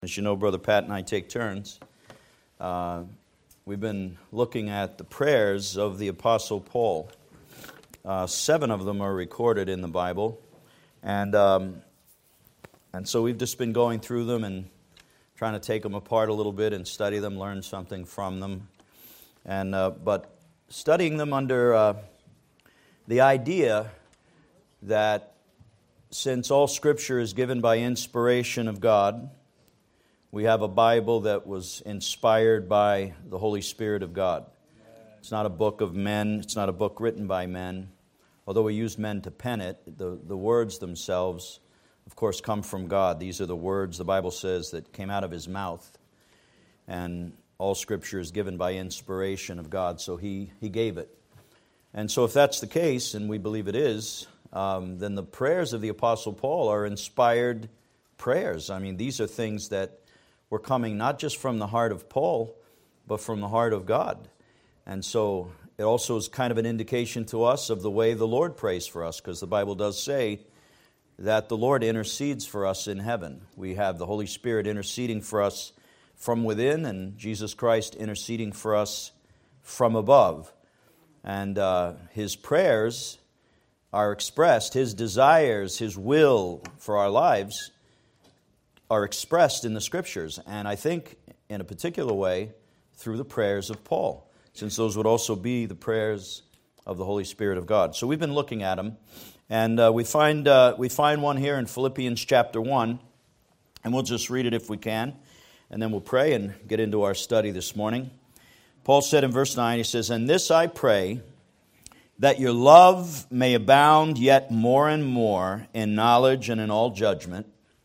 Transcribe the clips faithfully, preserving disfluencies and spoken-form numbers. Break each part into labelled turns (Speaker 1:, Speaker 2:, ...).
Speaker 1: As you know, Brother Pat and I take turns. Uh, we've been looking at the prayers of the Apostle Paul. Uh, seven of them are recorded in the Bible. And um, and so we've just been going through them and trying to take them apart a little bit and study them, learn something from them. And uh, but studying them under uh, the idea that since all Scripture is given by inspiration of God, we have a Bible that was inspired by the Holy Spirit of God. It's not a book of men. It's not a book written by men. Although we use men to pen it, the, the words themselves, of course, come from God. These are the words, the Bible says, that came out of His mouth. And all Scripture is given by inspiration of God, so He, he gave it. And so if that's the case, and we believe it is, um, then the prayers of the Apostle Paul are inspired prayers. I mean, these are things that were coming not just from the heart of Paul, but from the heart of God. And so it also is kind of an indication to us of the way the Lord prays for us, because the Bible does say that the Lord intercedes for us in heaven. We have the Holy Spirit interceding for us from within, and Jesus Christ interceding for us from above. And uh, His prayers are expressed, His desires, His will for our lives are expressed in the Scriptures, and I think in a particular way through the prayers of Paul, since those would also be the prayers of the Holy Spirit of God. So we've been looking at them, and uh, we find uh, we find one here in Philippians chapter one, and we'll just read it if we can, and then we'll pray and get into our study this morning. Paul said in verse nine, he says, "And this I pray, that your love may abound yet more and more in knowledge and in all judgment,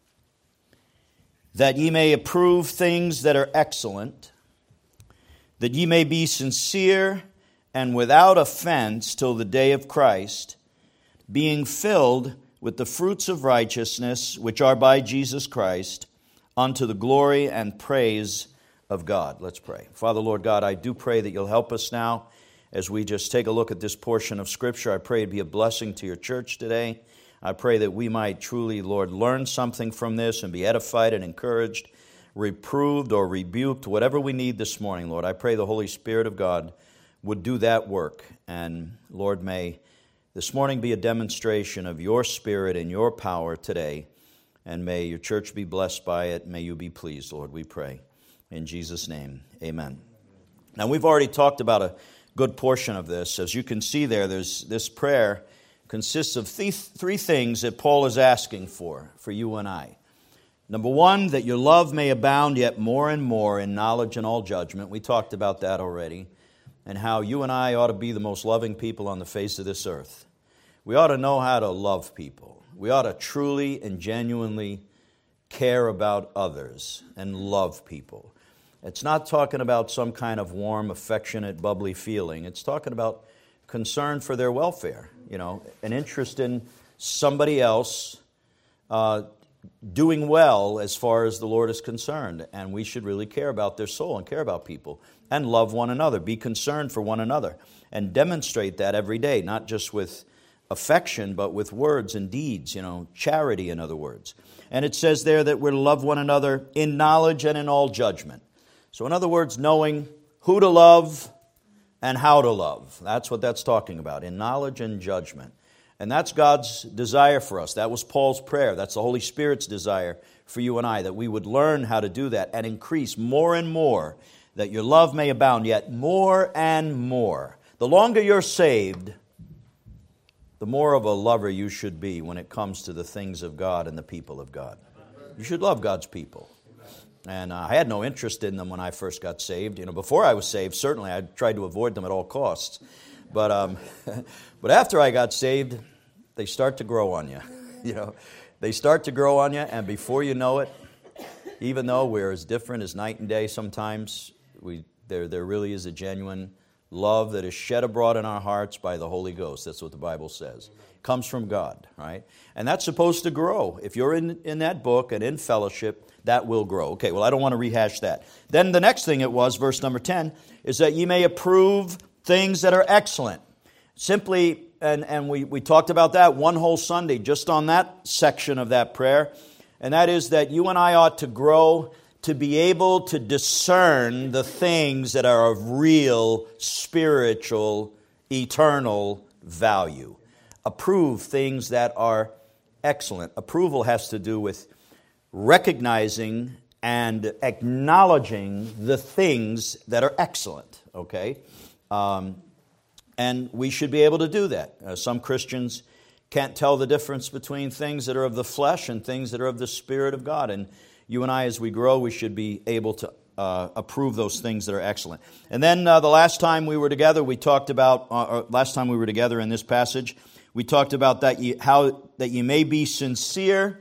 Speaker 1: that ye may approve things that are excellent, that ye may be sincere and without offense till the day of Christ, being filled with the fruits of righteousness which are by Jesus Christ, unto the glory and praise of God." Let's pray. Father, Lord God, I do pray that you'll help us now as we just take a look at this portion of Scripture. I pray it'd be a blessing to your church today. I pray that we might truly, Lord, learn something from this and be edified and encouraged, reproved or rebuked, whatever we need this morning, Lord. I pray the Holy Spirit of God would do that work. And, Lord, may this morning be a demonstration of your Spirit and your power today. And may your church be blessed by it. May you be pleased, Lord, we pray. In Jesus' name, amen. Now, we've already talked about a good portion of this. As you can see there, there's this prayer consists of th- three things that Paul is asking for, for you and I. Number one, that your love may abound yet more and more in knowledge and all judgment. We talked about that already, and how you and I ought to be the most loving people on the face of this earth. We ought to know how to love people. We ought to truly and genuinely care about others and love people. It's not talking about some kind of warm, affectionate, bubbly feeling. It's talking about concern for their welfare, you know, an interest in somebody else uh, doing well as far as the Lord is concerned. And we should really care about their soul and care about people and love one another, be concerned for one another, and demonstrate that every day, not just with affection, but with words and deeds, you know, charity, in other words. And it says there that we're to love one another in knowledge and in all judgment. So in other words, knowing who to love and how to love. That's what that's talking about, in knowledge and judgment. And that's God's desire for us. That was Paul's prayer. That's the Holy Spirit's desire for you and I, that we would learn how to do that and increase more and more, that your love may abound yet more and more. The longer you're saved, the more of a lover you should be when it comes to the things of God and the people of God. You should love God's people. And uh, I had no interest in them when I first got saved. You know, before I was saved, certainly I tried to avoid them at all costs. But um, but after I got saved, they start to grow on you. You know, they start to grow on you, and before you know it, even though we're as different as night and day sometimes, we there there really is a genuine love that is shed abroad in our hearts by the Holy Ghost. That's what the Bible says. It comes from God, right? And that's supposed to grow. If you're in, in that book and in fellowship, that will grow. Okay, well, I don't want to rehash that. Then the next thing it was, verse number ten, is that ye may approve things that are excellent. Simply, and, and we, we talked about that one whole Sunday, just on that section of that prayer, and that is that you and I ought to grow to be able to discern the things that are of real, spiritual, eternal value. Approve things that are excellent. Approval has to do with recognizing and acknowledging the things that are excellent, okay? Um, and we should be able to do that. Uh, some Christians can't tell the difference between things that are of the flesh and things that are of the Spirit of God. And you and I, as we grow, we should be able to uh, approve those things that are excellent. And then uh, the last time we were together, we talked about, uh, or last time we were together in this passage, we talked about that you, how that you may be sincere,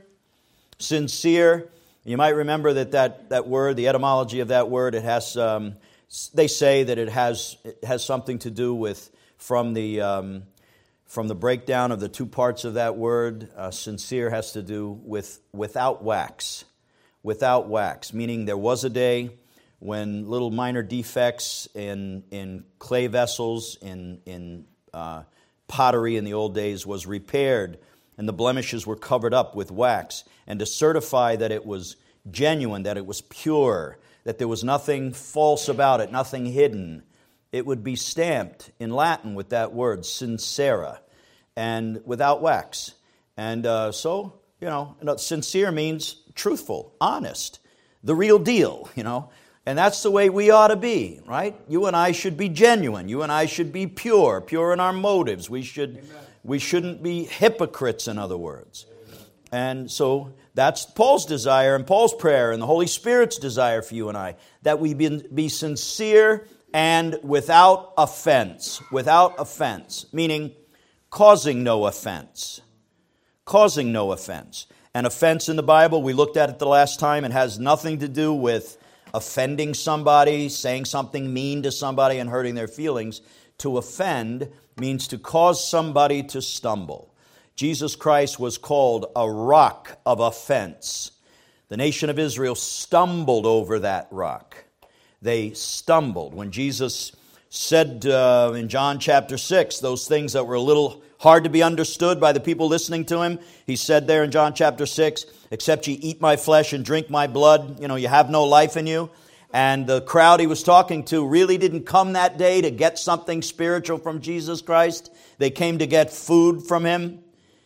Speaker 1: sincere. You might remember that, that that word, the etymology of that word, it has. Um, they say that it has it has something to do with from the um, from the breakdown of the two parts of that word. Uh, sincere has to do with without wax, without wax, meaning there was a day when little minor defects in in clay vessels, in in uh, pottery in the old days was repaired, and the blemishes were covered up with wax. And to certify that it was genuine, that it was pure, that there was nothing false about it, nothing hidden, it would be stamped in Latin with that word, sincera, and without wax. And uh, so, you know, sincere means truthful, honest, the real deal, you know. And that's the way we ought to be, right? You and I should be genuine. You and I should be pure, pure in our motives. We should, we shouldn't be hypocrites, in other words. And so that's Paul's desire and Paul's prayer and the Holy Spirit's desire for you and I, that we be, be sincere and without offense. Without offense, meaning causing no offense. Causing no offense. An offense in the Bible, we looked at it the last time, it has nothing to do with offending somebody, saying something mean to somebody and hurting their feelings. To offend means to cause somebody to stumble. Jesus Christ was called a rock of offense. The nation of Israel stumbled over that rock. They stumbled. When Jesus said uh, in John chapter six, those things that were a little hard to be understood by the people listening to him, he said there in John chapter six, except ye eat my flesh and drink my blood, you know, you have no life in you. And the crowd he was talking to really didn't come that day to get something spiritual from Jesus Christ. They came to get food from him.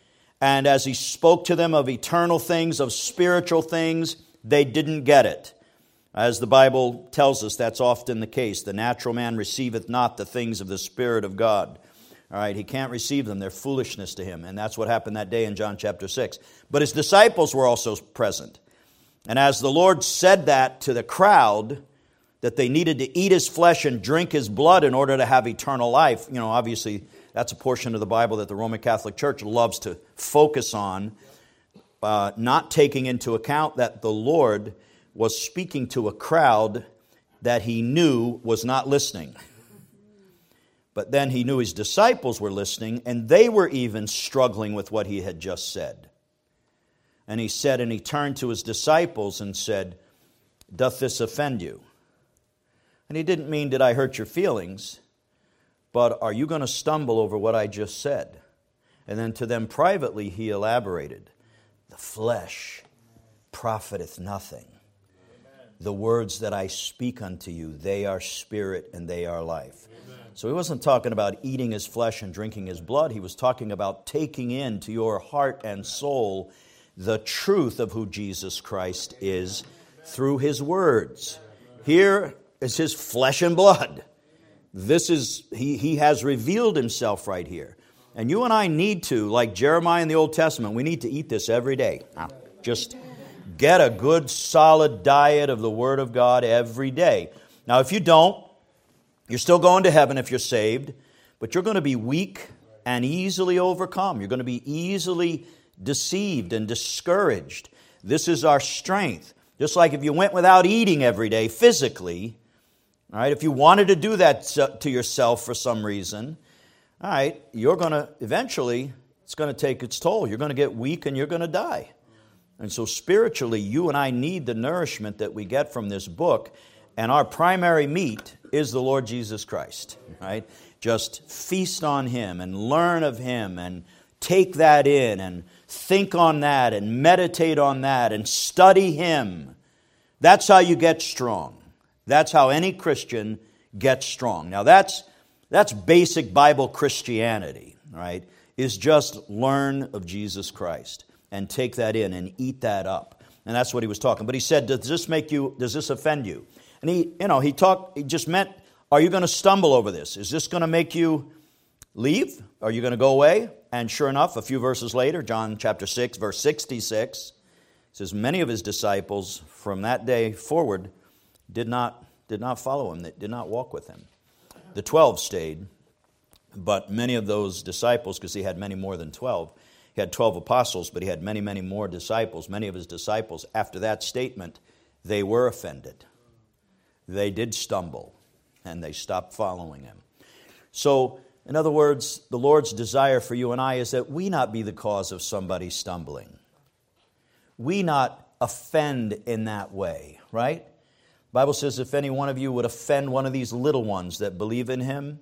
Speaker 1: And as he spoke to them of eternal things, of spiritual things, they didn't get it. As the Bible tells us, that's often the case. The natural man receiveth not the things of the Spirit of God. All right, he can't receive them. They're foolishness to him. And that's what happened that day in John chapter six. But his disciples were also present. And as the Lord said that to the crowd, that they needed to eat his flesh and drink his blood in order to have eternal life, you know, obviously that's a portion of the Bible that the Roman Catholic Church loves to focus on, uh, not taking into account that the Lord was speaking to a crowd that he knew was not listening. But then he knew his disciples were listening, and they were even struggling with what he had just said. And he said, and he turned to his disciples and said, doth this offend you? And he didn't mean, did I hurt your feelings? But are you going to stumble over what I just said? And then to them privately he elaborated, the flesh profiteth nothing. The words that I speak unto you, they are spirit and they are life. Amen. So he wasn't talking about eating his flesh and drinking his blood. He was talking about taking into your heart and soul the truth of who Jesus Christ is through his words. Here is his flesh and blood. This is, he, he has revealed himself right here. And you and I need to, like Jeremiah in the Old Testament, we need to eat this every day. Just get a good solid diet of the Word of God every day. Now if you don't, you're still going to heaven if you're saved, but you're going to be weak and easily overcome. You're going to be easily deceived and discouraged. This is our strength. Just like if you went without eating every day physically, all right, if you wanted to do that to yourself for some reason, all right, you're going to, eventually, it's going to take its toll. You're going to get weak and you're going to die. And so spiritually, you and I need the nourishment that we get from this book. And our primary meat is the Lord Jesus Christ, right? Just feast on Him and learn of Him and take that in and think on that and meditate on that and study Him. That's how you get strong. That's how any Christian gets strong. Now that's that's basic Bible Christianity, right? Is just learn of Jesus Christ and take that in and eat that up. And that's what he was talking. But he said, does this make you, does this offend you? And he, you know, he talked, he just meant, are you going to stumble over this? Is this going to make you leave? Are you going to go away? And sure enough, a few verses later, John chapter six, verse sixty-six, says, many of his disciples from that day forward did not, did not follow him, did not walk with him. The twelve stayed, but many of those disciples, because he had many more than twelve, he had twelve apostles, but he had many, many more disciples. Many of his disciples, after that statement, they were offended. They did stumble, and they stopped following him. So, in other words, the Lord's desire for you and I is that we not be the cause of somebody stumbling. We not offend in that way, right? The Bible says if any one of you would offend one of these little ones that believe in him,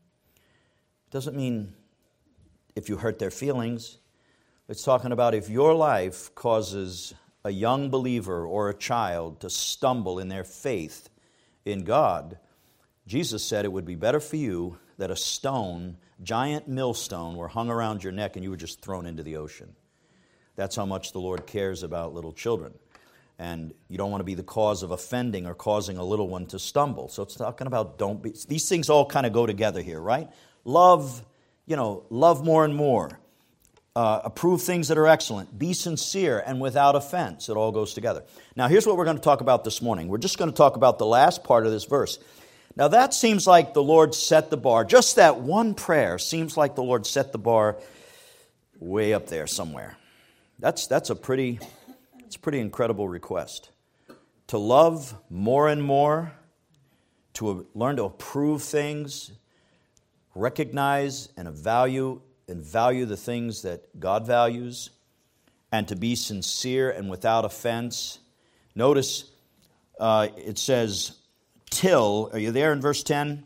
Speaker 1: it doesn't mean if you hurt their feelings. It's talking about if your life causes a young believer or a child to stumble in their faith in God, Jesus said it would be better for you that a stone, giant millstone, were hung around your neck and you were just thrown into the ocean. That's how much the Lord cares about little children. And you don't want to be the cause of offending or causing a little one to stumble. So it's talking about don't be. These things all kind of go together here, right? Love, you know, love more and more. Uh, approve things that are excellent. Be sincere and without offense. It all goes together. Now, here's what we're going to talk about this morning. We're just going to talk about the last part of this verse. Now, that seems like the Lord set the bar. Just that one prayer seems like the Lord set the bar way up there somewhere. That's that's a pretty, it's a pretty incredible request. To love more and more, to learn to approve things, recognize and value and value the things that God values, and to be sincere and without offense. Notice uh, it says, till, are you there in verse ten?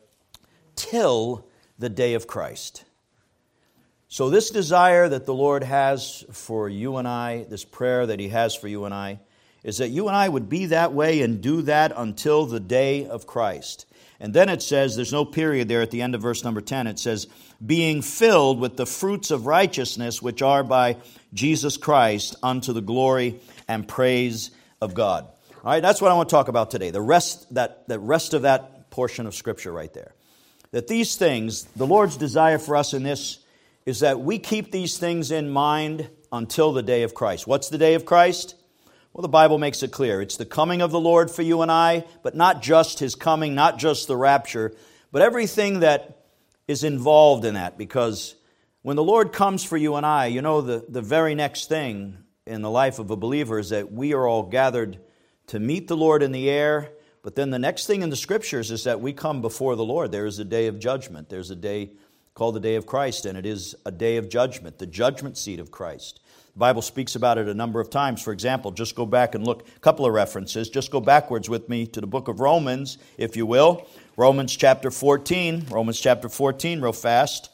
Speaker 1: Till the day of Christ. So this desire that the Lord has for you and I, this prayer that he has for you and I, is that you and I would be that way and do that until the day of Christ. And then it says, there's no period there at the end of verse number ten, it says, being filled with the fruits of righteousness which are by Jesus Christ unto the glory and praise of God. All right, that's what I want to talk about today. The rest, that, the rest of that portion of Scripture right there. That these things, the Lord's desire for us in this is that we keep these things in mind until the day of Christ. What's the day of Christ? Well, the Bible makes it clear. It's the coming of the Lord for you and I, but not just his coming, not just the rapture, but everything that is involved in that. Because when the Lord comes for you and I, you know, the, the very next thing in the life of a believer is that we are all gathered to meet the Lord in the air. But then the next thing in the Scriptures is that we come before the Lord. There is a day of judgment. There's a day called the day of Christ, and it is a day of judgment, the judgment seat of Christ. The Bible speaks about it a number of times. For example, just go back and look, a couple of references. Just go backwards with me to the book of Romans, if you will. Romans chapter fourteen. Romans chapter fourteen, real fast.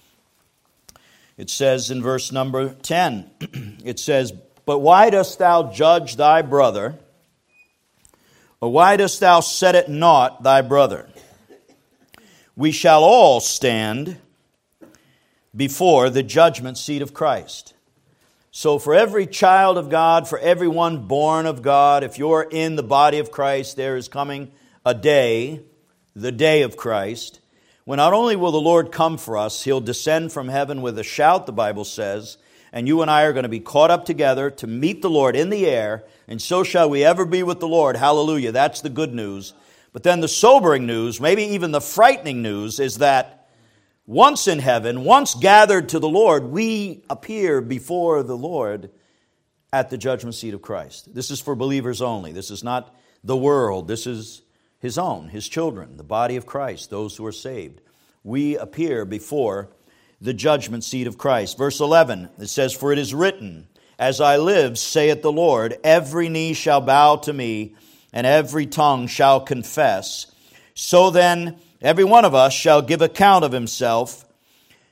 Speaker 1: It says in verse number ten, it says, but why dost thou judge thy brother? Or why dost thou set at naught thy brother? We shall all stand before the judgment seat of Christ. So for every child of God, for everyone born of God, if you're in the body of Christ, there is coming a day, the day of Christ, when not only will the Lord come for us, he'll descend from heaven with a shout, the Bible says, and you and I are going to be caught up together to meet the Lord in the air, and so shall we ever be with the Lord. Hallelujah. That's the good news. But then the sobering news, maybe even the frightening news, is that once in heaven, once gathered to the Lord, we appear before the Lord at the judgment seat of Christ. This is for believers only. This is not the world. This is his own, his children, the body of Christ, those who are saved. We appear before the judgment seat of Christ. Verse eleven, it says, for it is written, as I live, saith the Lord, every knee shall bow to me, and every tongue shall confess. So then, every one of us shall give account of himself.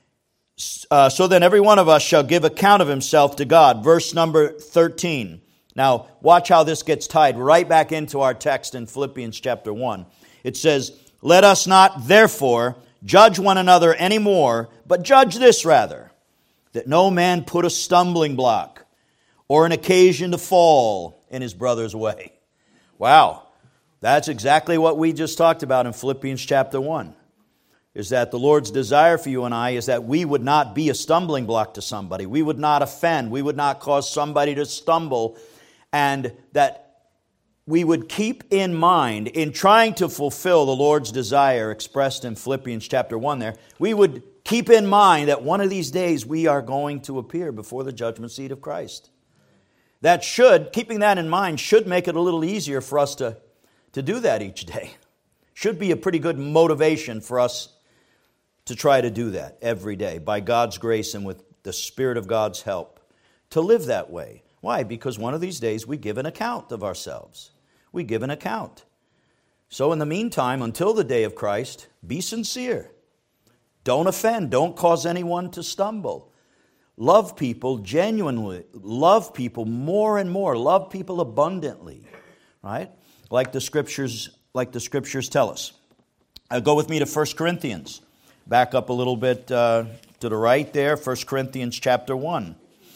Speaker 1: Uh, so then every one of us shall give account of himself to God. Verse number thirteen. Now, watch how this gets tied right back into our text in Philippians chapter one. It says, "Let us not, therefore, judge one another any more, but judge this rather, that no man put a stumbling block or an occasion to fall in his brother's way." Wow, that's exactly what we just talked about in Philippians chapter one. Is that the Lord's desire for you and I is that we would not be a stumbling block to somebody. We would not offend. We would not cause somebody to stumble. And that we would keep in mind, in trying to fulfill the Lord's desire expressed in Philippians chapter one there, we would keep in mind that one of these days we are going to appear before the judgment seat of Christ. That should, keeping that in mind, should make it a little easier for us to, to do that each day. Should be a pretty good motivation for us to try to do that every day by God's grace and with the Spirit of God's help, to live that way. Why? Because one of these days we give an account of ourselves. We give an account. So in the meantime, until the day of Christ, be sincere. Don't offend. Don't cause anyone to stumble. Love people genuinely. Love people more and more. Love people abundantly. Right? Like the scriptures, like the scriptures tell us. Uh, go with me to First Corinthians. Back up a little bit uh, to the right there, First Corinthians chapter one.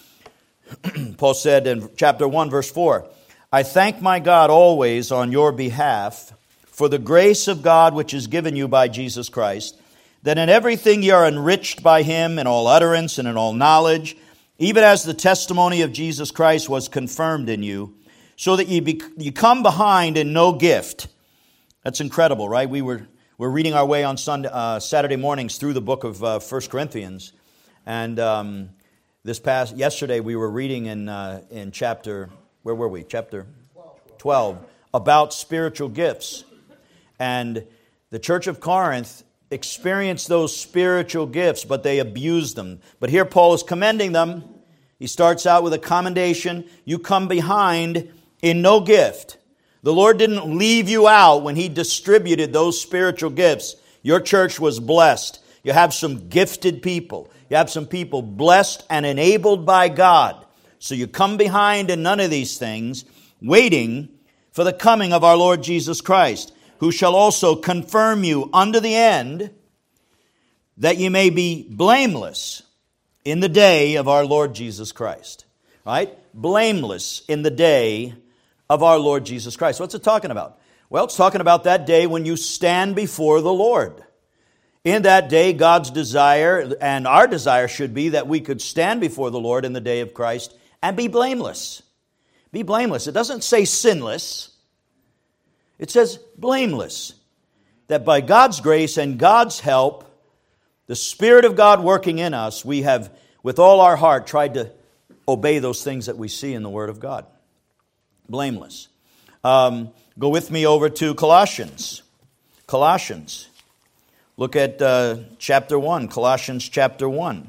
Speaker 1: Paul said in chapter one, verse four, "I thank my God always on your behalf for the grace of God which is given you by Jesus Christ, that in everything ye are enriched by him in all utterance and in all knowledge, even as the testimony of Jesus Christ was confirmed in you, so that ye, be, ye come behind in no gift." That's incredible, right? We were we're reading our way on Sunday, uh, Saturday mornings through the book of uh, First Corinthians, and um, this past yesterday we were reading in uh, in chapter where were we? Chapter twelve about spiritual gifts, and the church of Corinth experienced those spiritual gifts, but they abused them. But here Paul is commending them. He starts out with a commendation. You come behind in no gift. The Lord didn't leave you out when He distributed those spiritual gifts. Your church was blessed. You have some gifted people. You have some people blessed and enabled by God. So you come behind in none of these things, waiting for the coming of our Lord Jesus Christ, who shall also confirm you unto the end, that ye may be blameless in the day of our Lord Jesus Christ. Right? Blameless in the day of our Lord Jesus Christ. What's it talking about? Well, it's talking about that day when you stand before the Lord. In that day, God's desire and our desire should be that we could stand before the Lord in the day of Christ and be blameless. Be blameless. It doesn't say sinless. It says blameless. That by God's grace and God's help, the Spirit of God working in us, we have, with all our heart, tried to obey those things that we see in the Word of God. Blameless. Um, go with me over to Colossians. Colossians. Look at uh, chapter one. Colossians chapter one.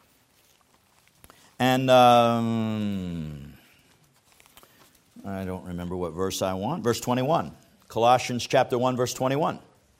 Speaker 1: And um, I don't remember what verse I want. Verse twenty-one. Colossians chapter one, verse twenty-one.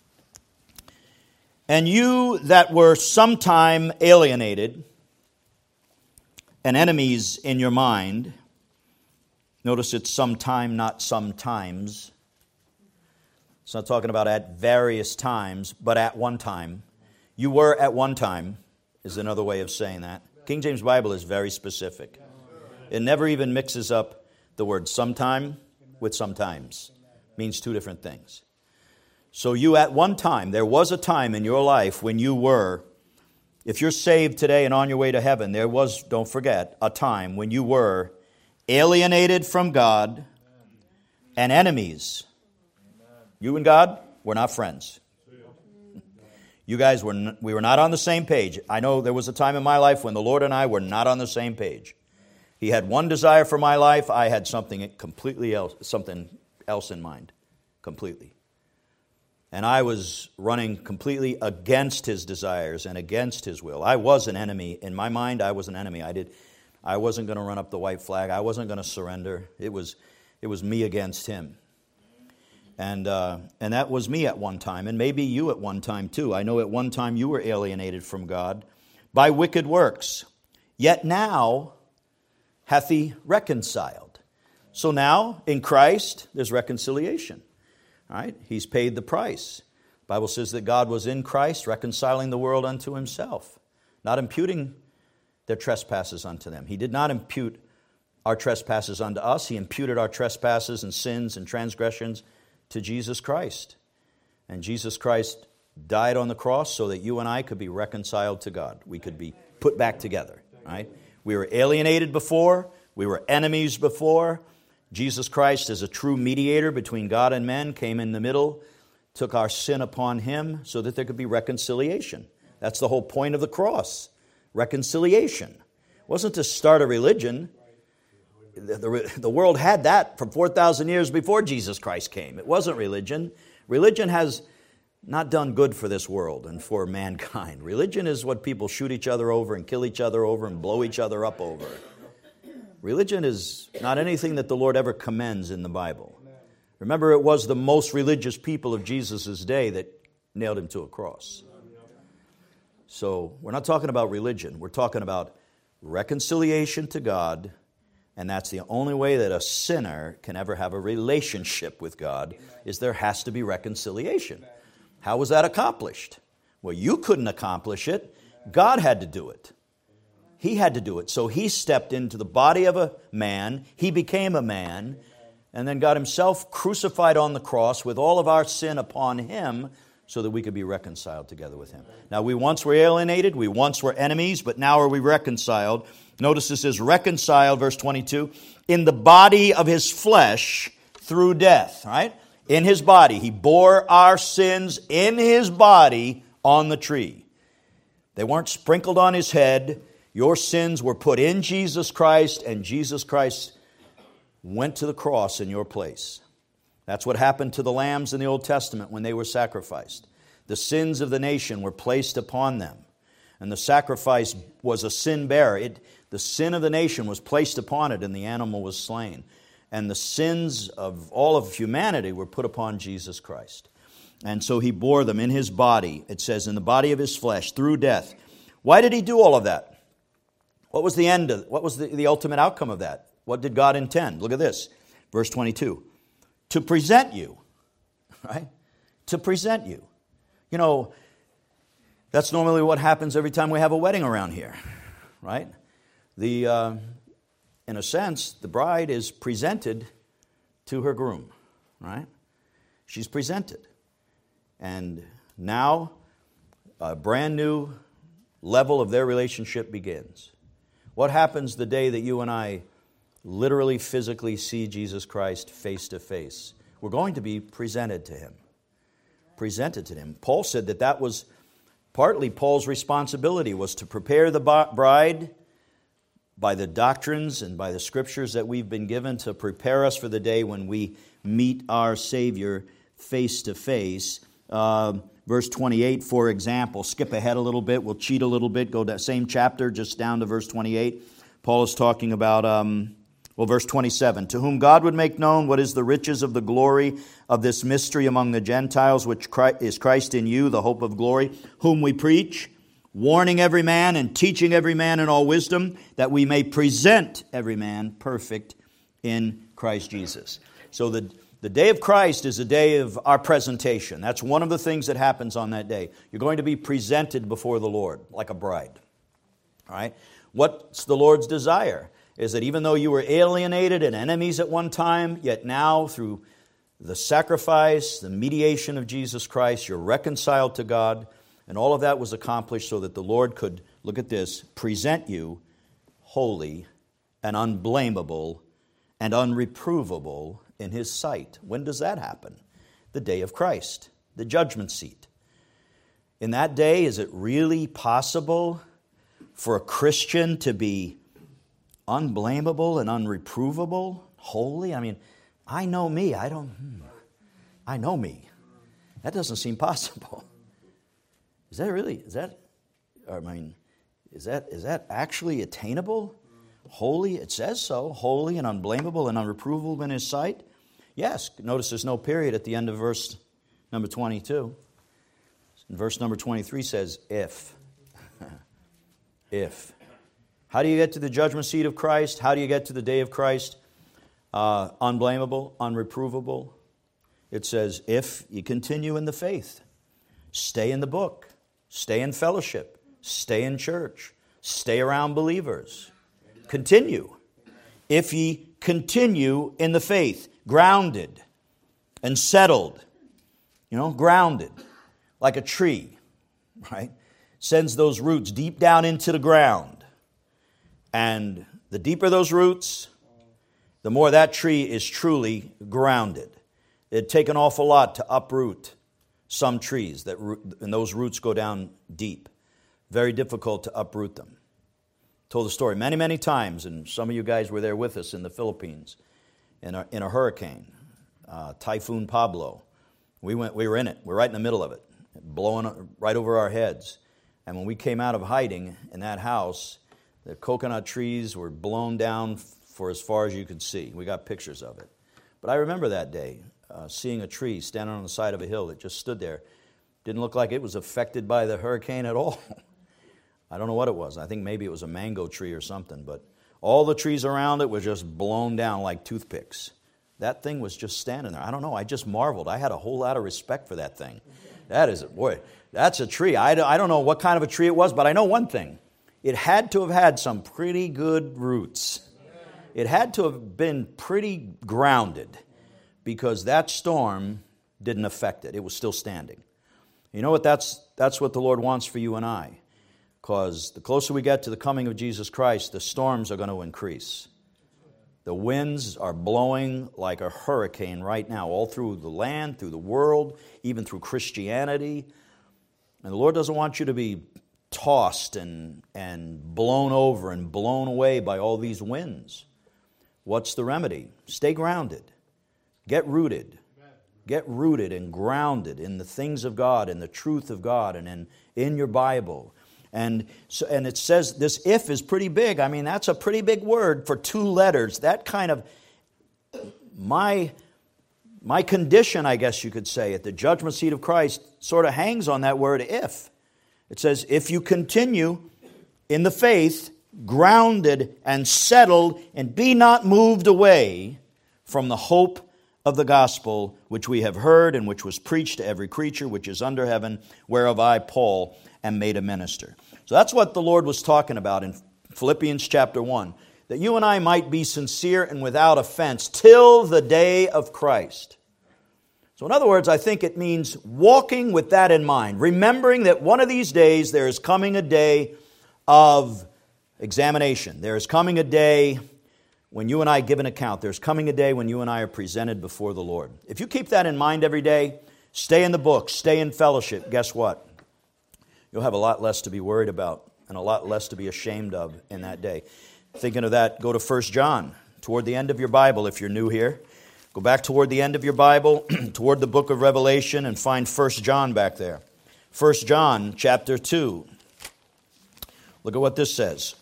Speaker 1: "And you that were sometime alienated and enemies in your mind," notice it's sometime, not sometimes. It's not talking about at various times, but at one time. You were at one time is another way of saying that. King James Bible is very specific. It never even mixes up the word sometime with sometimes. It means two different things. So you at one time, there was a time in your life when you were, if you're saved today and on your way to heaven, there was, don't forget, a time when you were alienated from God and enemies. You and God were not friends. You guys were n- we were not on the same page. I know there was a time in my life when the Lord and I were not on the same page. He had one desire for my life. I had something completely else, something else in mind, completely. And I was running completely against His desires and against His will. I was an enemy. In my mind, I was an enemy. I did. I wasn't going to run up the white flag. I wasn't going to surrender. It was, it was me against Him. And uh, and that was me at one time, and maybe you at one time too. I know at one time you were alienated from God by wicked works. Yet now hath He reconciled. So now, in Christ, there's reconciliation. All right? He's paid the price. The Bible says that God was in Christ, reconciling the world unto himself, not imputing their trespasses unto them. He did not impute our trespasses unto us. He imputed our trespasses and sins and transgressions to Jesus Christ. And Jesus Christ died on the cross so that you and I could be reconciled to God. We could be put back together. Right? We were alienated before. We were enemies before. Jesus Christ, as a true mediator between God and men, came in the middle, took our sin upon him so that there could be reconciliation. That's the whole point of the cross. Reconciliation. It wasn't to start a religion. The, the, the world had that for four thousand years before Jesus Christ came. It wasn't religion. Religion has not done good for this world and for mankind. Religion is what people shoot each other over and kill each other over and blow each other up over. Religion is not anything that the Lord ever commends in the Bible. Remember, it was the most religious people of Jesus' day that nailed him to a cross. So we're not talking about religion. We're talking about reconciliation to God, and that's the only way that a sinner can ever have a relationship with God, is there has to be reconciliation. How was that accomplished? Well, you couldn't accomplish it. God had to do it. He had to do it. So he stepped into the body of a man. He became a man. And then got himself crucified on the cross with all of our sin upon him so that we could be reconciled together with him. Now, we once were alienated. We once were enemies. But now are we reconciled? Notice this is reconciled, verse twenty-two, in the body of his flesh through death. Right? In his body. He bore our sins in his body on the tree. They weren't sprinkled on his head. Your sins were put in Jesus Christ, and Jesus Christ went to the cross in your place. That's what happened to the lambs in the Old Testament when they were sacrificed. The sins of the nation were placed upon them, and the sacrifice was a sin bearer. It, the sin of the nation was placed upon it, and the animal was slain. And the sins of all of humanity were put upon Jesus Christ. And so he bore them in his body, it says, in the body of his flesh, through death. Why did he do all of that? What was the end of, what was the, the ultimate outcome of that? What did God intend? Look at this, verse twenty-two. To present you, right? To present you. You know, that's normally what happens every time we have a wedding around here, right? The, uh, in a sense, the bride is presented to her groom, right? She's presented. And now a brand new level of their relationship begins. What happens the day that you and I literally, physically see Jesus Christ face to face? We're going to be presented to him. Presented to him. Paul said that that was partly Paul's responsibility, was to prepare the bride by the doctrines and by the scriptures that we've been given to prepare us for the day when we meet our Savior face to face. Uh, verse twenty-eight, for example, skip ahead a little bit. We'll cheat a little bit. Go to that same chapter, just down to verse twenty-eight. Paul is talking about, um, well, verse twenty-seven. To whom God would make known what is the riches of the glory of this mystery among the Gentiles, which is Christ in you, the hope of glory, whom we preach, warning every man and teaching every man in all wisdom, that we may present every man perfect in Christ Jesus. So the The day of Christ is a day of our presentation. That's one of the things that happens on that day. You're going to be presented before the Lord like a bride. All right? What's the Lord's desire? Is that even though you were alienated and enemies at one time, yet now through the sacrifice, the mediation of Jesus Christ, you're reconciled to God. And all of that was accomplished so that the Lord could, look at this, present you holy and unblameable and unreprovable in his sight. When does that happen? The day of Christ, the judgment seat. In that day, is it really possible for a Christian to be unblameable and unreprovable, holy? I mean, I know me. I don't, hmm, I know me. That doesn't seem possible. Is that really, is that, I mean, is that is that actually attainable? Holy, it says so, holy and unblameable and unreprovable in his sight. Yes, notice there's no period at the end of verse number twenty-two. Verse number twenty-three says, if. If. How do you get to the judgment seat of Christ? How do you get to the day of Christ? uh, unblameable, unreprovable. It says, if you continue in the faith, stay in the book, stay in fellowship, stay in church, stay around believers. Continue. If ye continue in the faith, grounded and settled, you know, grounded, like a tree, right? Sends those roots deep down into the ground. And the deeper those roots, the more that tree is truly grounded. It'd take an awful lot to uproot some trees, that root, and those roots go down deep. Very difficult to uproot them. Told the story many, many times, and some of you guys were there with us in the Philippines in a, in a hurricane, uh, Typhoon Pablo. We went. We were in it. We were right in the middle of it, blowing right over our heads. And when we came out of hiding in that house, the coconut trees were blown down for as far as you could see. We got pictures of it. But I remember that day, uh, seeing a tree standing on the side of a hill that just stood there. Didn't look like it was affected by the hurricane at all. I don't know what it was. I think maybe it was a mango tree or something. But all the trees around it were just blown down like toothpicks. That thing was just standing there. I don't know. I just marveled. I had a whole lot of respect for that thing. That is, boy, that's a tree. I don't know what kind of a tree it was, but I know one thing. It had to have had some pretty good roots. It had to have been pretty grounded because that storm didn't affect it. It was still standing. You know what? That's, that's what the Lord wants for you and I. Because the closer we get to the coming of Jesus Christ, the storms are going to increase. The winds are blowing like a hurricane right now, all through the land, through the world, even through Christianity. And the Lord doesn't want you to be tossed and, and blown over and blown away by all these winds. What's the remedy? Stay grounded. Get rooted. Get rooted and grounded in the things of God, in the truth of God, and in, in your Bible. And so, and it says this if is pretty big. I mean, that's a pretty big word for two letters. That kind of, my, my condition, I guess you could say, at the judgment seat of Christ sort of hangs on that word if. It says, if you continue in the faith, grounded and settled, and be not moved away from the hope of the gospel, which we have heard and which was preached to every creature which is under heaven, whereof I, Paul, am made a minister. So that's what the Lord was talking about in Philippians chapter one, that you and I might be sincere and without offense till the day of Christ. So in other words, I think it means walking with that in mind, remembering that one of these days there is coming a day of examination. There is coming a day when you and I give an account. There's coming a day when you and I are presented before the Lord. If you keep that in mind every day, stay in the book, stay in fellowship, guess what? You'll have a lot less to be worried about and a lot less to be ashamed of in that day. Thinking of that, go to First John, toward the end of your Bible if you're new here. Go back toward the end of your Bible, toward the book of Revelation, and find First John back there. First John chapter two. Look at what this says.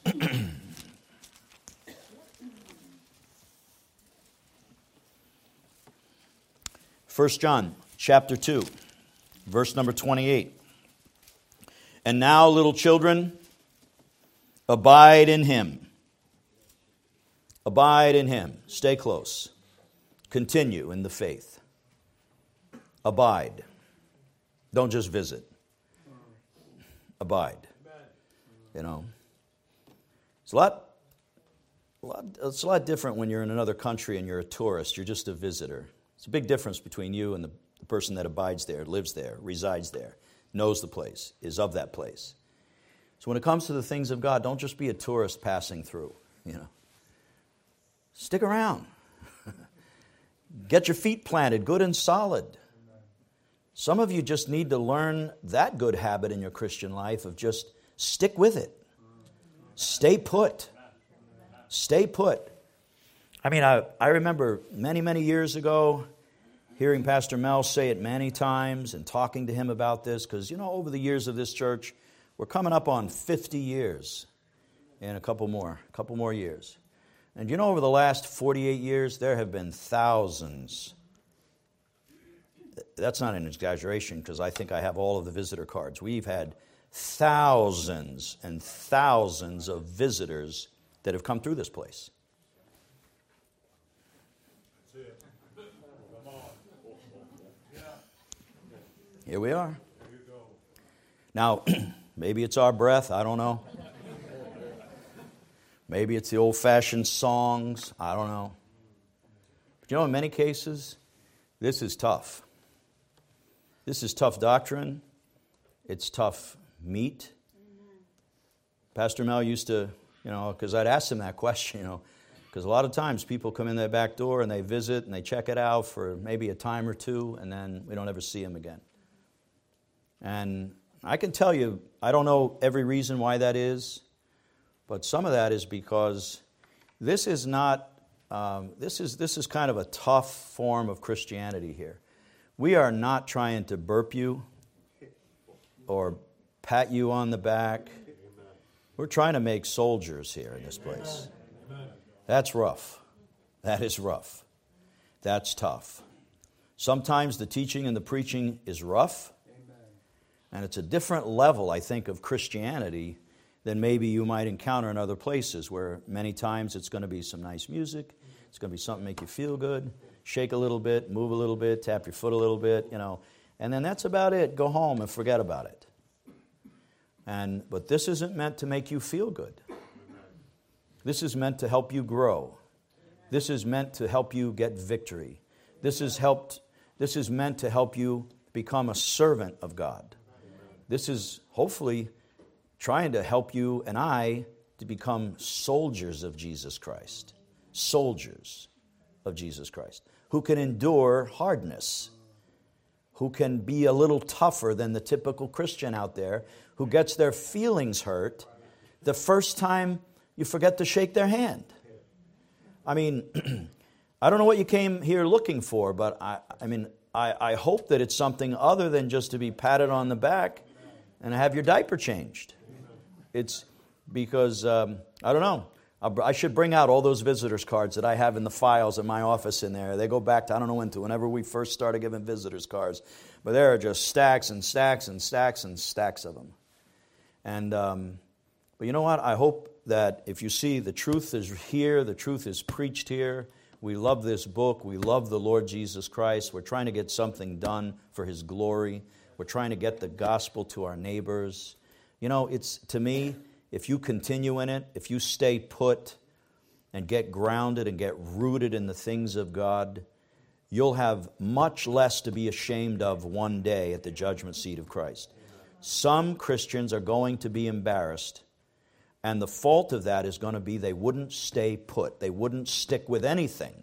Speaker 1: First John chapter two, verse number twenty-eight. And now, little children, abide in Him. Abide in Him. Stay close. Continue in the faith. Abide. Don't just visit. Abide. You know, it's a lot, a lot, it's a lot different when you're in another country and you're a tourist. You're just a visitor. It's a big difference between you and the, the person that abides there, lives there, resides there, knows the place, is of that place. So when it comes to the things of God, don't just be a tourist passing through, you know. Stick around. Get your feet planted good and solid. Some of you just need to learn that good habit in your Christian life of just stick with it. Stay put. Stay put. I mean, I, I remember many, many years ago hearing Pastor Mel say it many times and talking to him about this because, you know, over the years of this church, we're coming up on fifty years in a couple more, a couple more years. And you know, over the last forty-eight years, there have been thousands. That's not an exaggeration because I think I have all of the visitor cards. We've had thousands and thousands of visitors that have come through this place. Here we are. Now, maybe it's our breath. I don't know. Maybe it's the old-fashioned songs. I don't know. But you know, in many cases, this is tough. This is tough doctrine. It's tough meat. Pastor Mel used to, you know, because I'd ask him that question, you know, because a lot of times people come in their back door and they visit and they check it out for maybe a time or two, and then we don't ever see them again. And I can tell you, I don't know every reason why that is, but some of that is because this is not, um, this is this is kind of a tough form of Christianity here. We are not trying to burp you or pat you on the back. We're trying to make soldiers here in this place. That's rough. That is rough. That's tough. Sometimes the teaching and the preaching is rough, and it's a different level, I think, of Christianity than maybe you might encounter in other places, where many times it's going to be some nice music, it's going to be something to make you feel good, shake a little bit, move a little bit, tap your foot a little bit, you know, and then that's about it. Go home and forget about it. And but this isn't meant to make you feel good. This is meant to help you grow. This is meant to help you get victory. This is helped. This is meant to help you become a servant of God. This is hopefully trying to help you and I to become soldiers of Jesus Christ. Soldiers of Jesus Christ, who can endure hardness, who can be a little tougher than the typical Christian out there, who gets their feelings hurt the first time you forget to shake their hand. I mean, I don't know what you came here looking for, but I, I mean, I, I hope that it's something other than just to be patted on the back and have your diaper changed. It's because, um, I don't know, I should bring out all those visitors cards that I have in the files in my office in there. They go back to, I don't know when to, whenever we first started giving visitors cards. But there are just stacks and stacks and stacks and stacks of them. And, um, but you know what? I hope that if you see the truth is here, the truth is preached here. We love this book. We love the Lord Jesus Christ. We're trying to get something done for His glory. We're trying to get the gospel to our neighbors. You know, it's, to me, if you continue in it, if you stay put and get grounded and get rooted in the things of God, you'll have much less to be ashamed of one day at the judgment seat of Christ. Some Christians are going to be embarrassed, and the fault of that is going to be they wouldn't stay put. They wouldn't stick with anything.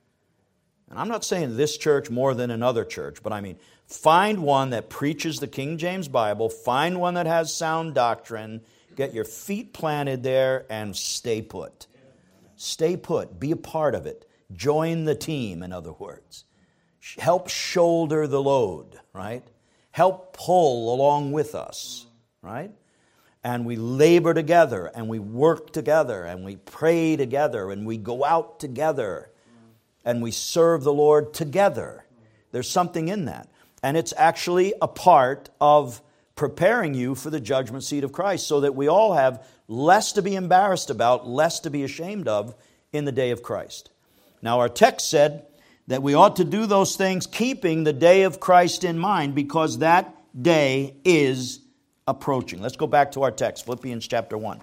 Speaker 1: And I'm not saying this church more than another church, but I mean, find one that preaches the King James Bible, find one that has sound doctrine, get your feet planted there, and stay put. Stay put. Be a part of it. Join the team, in other words. Help shoulder the load, right? Help pull along with us, right? And we labor together, and we work together, and we pray together, and we go out together, and we serve the Lord together. There's something in that. And it's actually a part of preparing you for the judgment seat of Christ, so that we all have less to be embarrassed about, less to be ashamed of in the day of Christ. Now, our text said that we ought to do those things keeping the day of Christ in mind, because that day is approaching. Let's go back to our text, Philippians chapter one.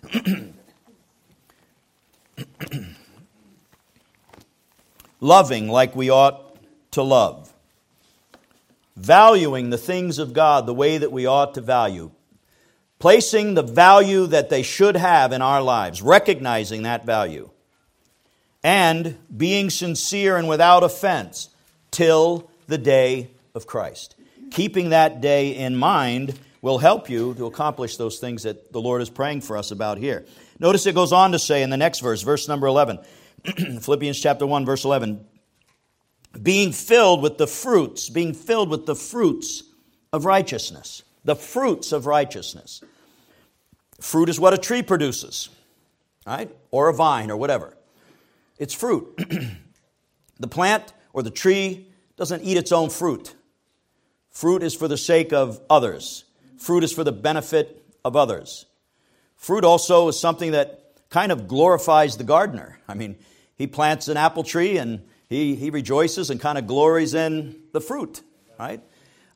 Speaker 1: Loving like we ought to love. Valuing the things of God the way that we ought to value. Placing the value that they should have in our lives. Recognizing that value. And being sincere and without offense till the day of Christ. Keeping that day in mind will help you to accomplish those things that the Lord is praying for us about here. Notice it goes on to say in the next verse, verse number eleven. Philippians chapter one, verse eleven. Being filled with the fruits, being filled with the fruits of righteousness. The fruits of righteousness. Fruit is what a tree produces, right? Or a vine or whatever. It's fruit. The plant or the tree doesn't eat its own fruit. Fruit is for the sake of others. Fruit is for the benefit of others. Fruit also is something that kind of glorifies the gardener. I mean, he plants an apple tree and he, he rejoices and kind of glories in the fruit, right?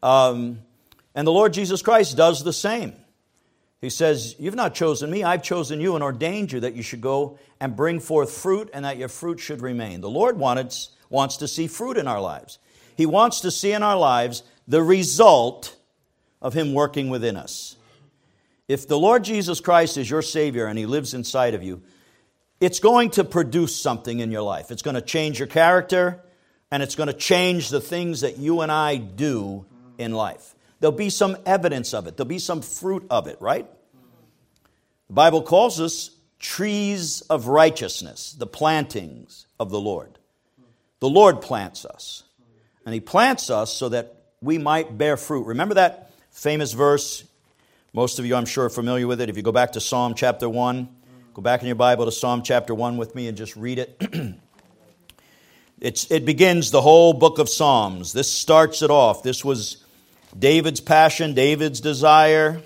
Speaker 1: Um, and the Lord Jesus Christ does the same. He says, you've not chosen me, I've chosen you and ordained you that you should go and bring forth fruit and that your fruit should remain. The Lord wanted, wants to see fruit in our lives. He wants to see in our lives the result of Him working within us. If the Lord Jesus Christ is your Savior and He lives inside of you, it's going to produce something in your life. It's going to change your character, and it's going to change the things that you and I do in life. There'll be some evidence of it. There'll be some fruit of it, right? The Bible calls us trees of righteousness, the plantings of the Lord. The Lord plants us, and He plants us so that we might bear fruit. Remember that famous verse? Most of you, I'm sure, are familiar with it. If you go back to Psalm chapter one, go back in your Bible to Psalm chapter one with me and just read it. it's, it begins the whole book of Psalms. This starts it off. This was David's passion, David's desire.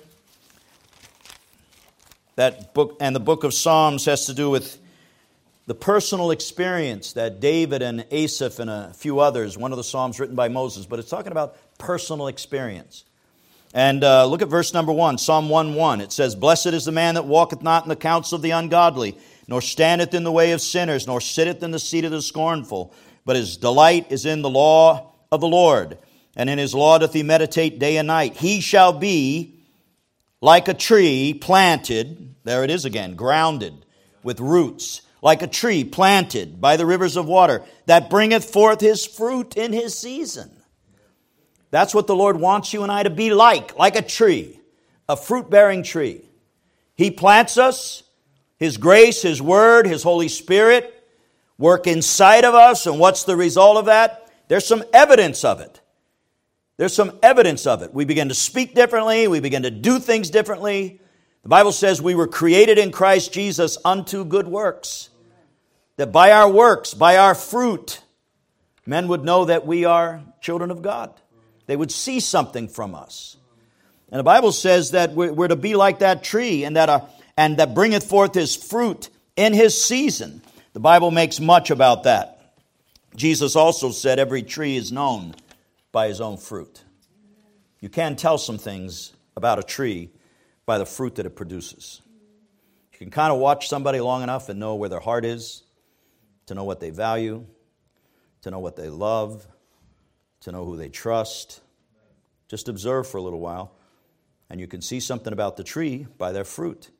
Speaker 1: That book, and the book of Psalms has to do with the personal experience that David and Asaph and a few others, one of the Psalms written by Moses, but it's talking about personal experience. And uh, look at verse number one, Psalm one one. It says, blessed is the man that walketh not in the counsel of the ungodly, nor standeth in the way of sinners, nor sitteth in the seat of the scornful. But his delight is in the law of the Lord, and in His law doth he meditate day and night. He shall be like a tree planted, there it is again, grounded with roots, like a tree planted by the rivers of water, that bringeth forth his fruit in his season. That's what the Lord wants you and I to be like, like a tree, a fruit-bearing tree. He plants us, His grace, His Word, His Holy Spirit work inside of us, and what's the result of that? There's some evidence of it. There's some evidence of it. We begin to speak differently, we begin to do things differently. The Bible says we were created in Christ Jesus unto good works. That by our works, by our fruit, men would know that we are children of God. They would see something from us. And the Bible says that we're, we're to be like that tree and that, uh, and that bringeth forth his fruit in his season. The Bible makes much about that. Jesus also said every tree is known by his own fruit. You can tell some things about a tree by the fruit that it produces. You can kind of watch somebody long enough and know where their heart is, to know what they value, to know what they love, to know who they trust. Just observe for a little while, and you can see something about the tree by their fruit.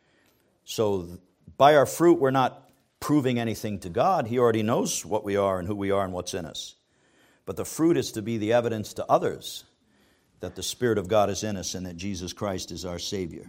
Speaker 1: So by our fruit, we're not proving anything to God. He already knows what we are and who we are and what's in us. But the fruit is to be the evidence to others that the Spirit of God is in us and that Jesus Christ is our Savior.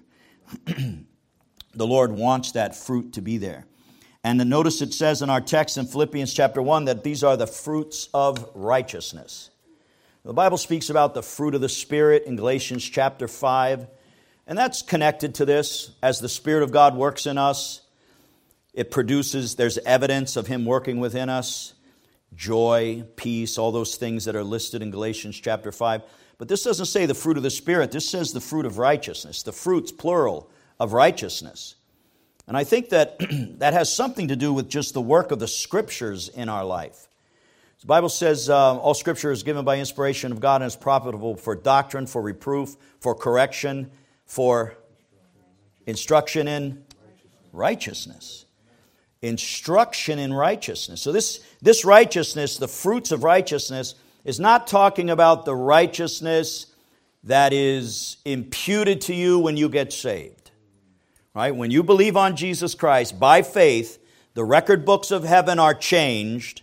Speaker 1: The Lord wants that fruit to be there. And then notice it says in our text in Philippians chapter one that these are the fruits of righteousness. The Bible speaks about the fruit of the Spirit in Galatians chapter five. And that's connected to this. As the Spirit of God works in us, it produces, there's evidence of Him working within us. Joy, peace, all those things that are listed in Galatians chapter five. But this doesn't say the fruit of the Spirit. This says the fruit of righteousness. The fruits, plural, of righteousness. And I think that that has something to do with just the work of the Scriptures in our life. The Bible says uh, all Scripture is given by inspiration of God and is profitable for doctrine, for reproof, for correction, for instruction in righteousness. Instruction in righteousness. So this, this righteousness, the fruits of righteousness, is not talking about the righteousness that is imputed to you when you get saved. Right? When you believe on Jesus Christ by faith, the record books of heaven are changed,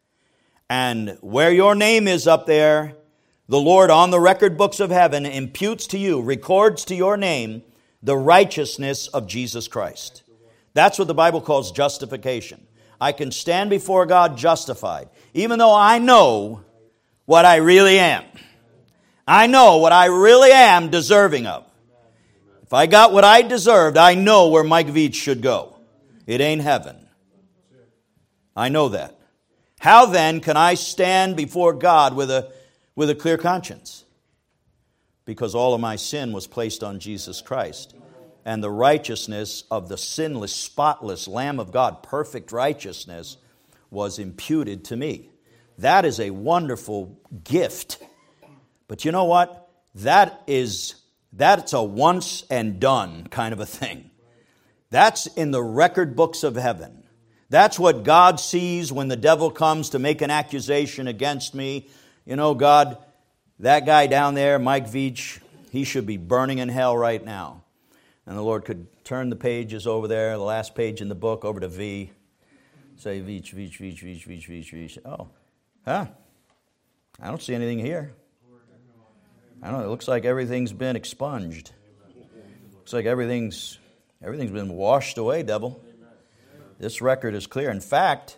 Speaker 1: and where your name is up there, the Lord on the record books of heaven imputes to you, records to your name, the righteousness of Jesus Christ. That's what the Bible calls justification. I can stand before God justified, even though I know what I really am. I know what I really am deserving of. If I got what I deserved, I know where Mike Veach should go. It ain't heaven. I know that. How then can I stand before God with a, with a clear conscience? Because all of my sin was placed on Jesus Christ. And the righteousness of the sinless, spotless Lamb of God, perfect righteousness, was imputed to me. That is a wonderful gift. But you know what? That is, that's a once and done kind of a thing. That's in the record books of heaven. That's what God sees when the devil comes to make an accusation against me. You know, God, that guy down there, Mike Veach, he should be burning in hell right now. And the Lord could turn the pages over there, the last page in the book, over to V. Say, Veach, Veach, Veach, Veach, Veach, Veach, Veach. Oh, huh? I don't see anything here. I don't know. It looks like everything's been expunged. Looks like everything's everything's been washed away, devil. This record is clear. In fact,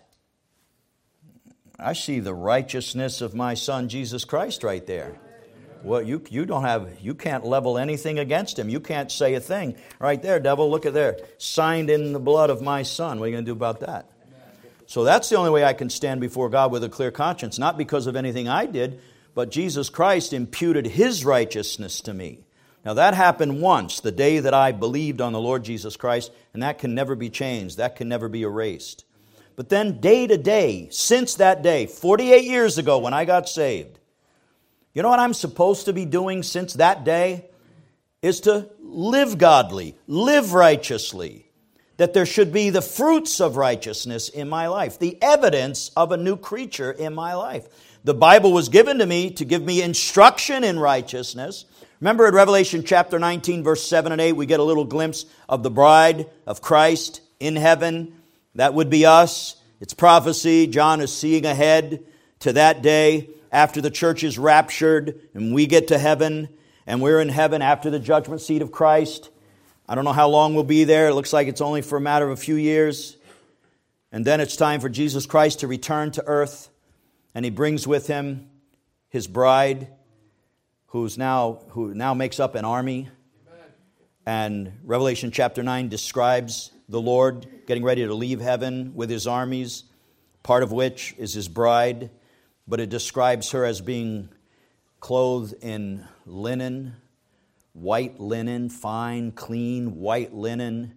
Speaker 1: I see the righteousness of my Son Jesus Christ right there. Well, you you don't have you can't level anything against him. You can't say a thing. Right there, devil, look at there. Signed in the blood of my Son. What are you going to do about that? So that's the only way I can stand before God with a clear conscience, not because of anything I did, but Jesus Christ imputed His righteousness to me. Now that happened once, the day that I believed on the Lord Jesus Christ, and that can never be changed. That can never be erased. But then day to day, since that day, forty-eight years ago when I got saved, you know what I'm supposed to be doing since that day? Is to live godly, live righteously. That there should be the fruits of righteousness in my life, the evidence of a new creature in my life. The Bible was given to me to give me instruction in righteousness. Remember in Revelation chapter nineteen, verse seven and eight, we get a little glimpse of the bride of Christ in heaven. That would be us. It's prophecy. John is seeing ahead to that day after the church is raptured and we get to heaven and we're in heaven after the judgment seat of Christ. I don't know how long we'll be there. It looks like it's only for a matter of a few years. And then it's time for Jesus Christ to return to earth. And He brings with Him His bride, who's now who now makes up an army. Amen. And Revelation chapter nine describes the Lord getting ready to leave heaven with His armies, part of which is His bride. But it describes her as being clothed in linen, white linen, fine, clean, white linen.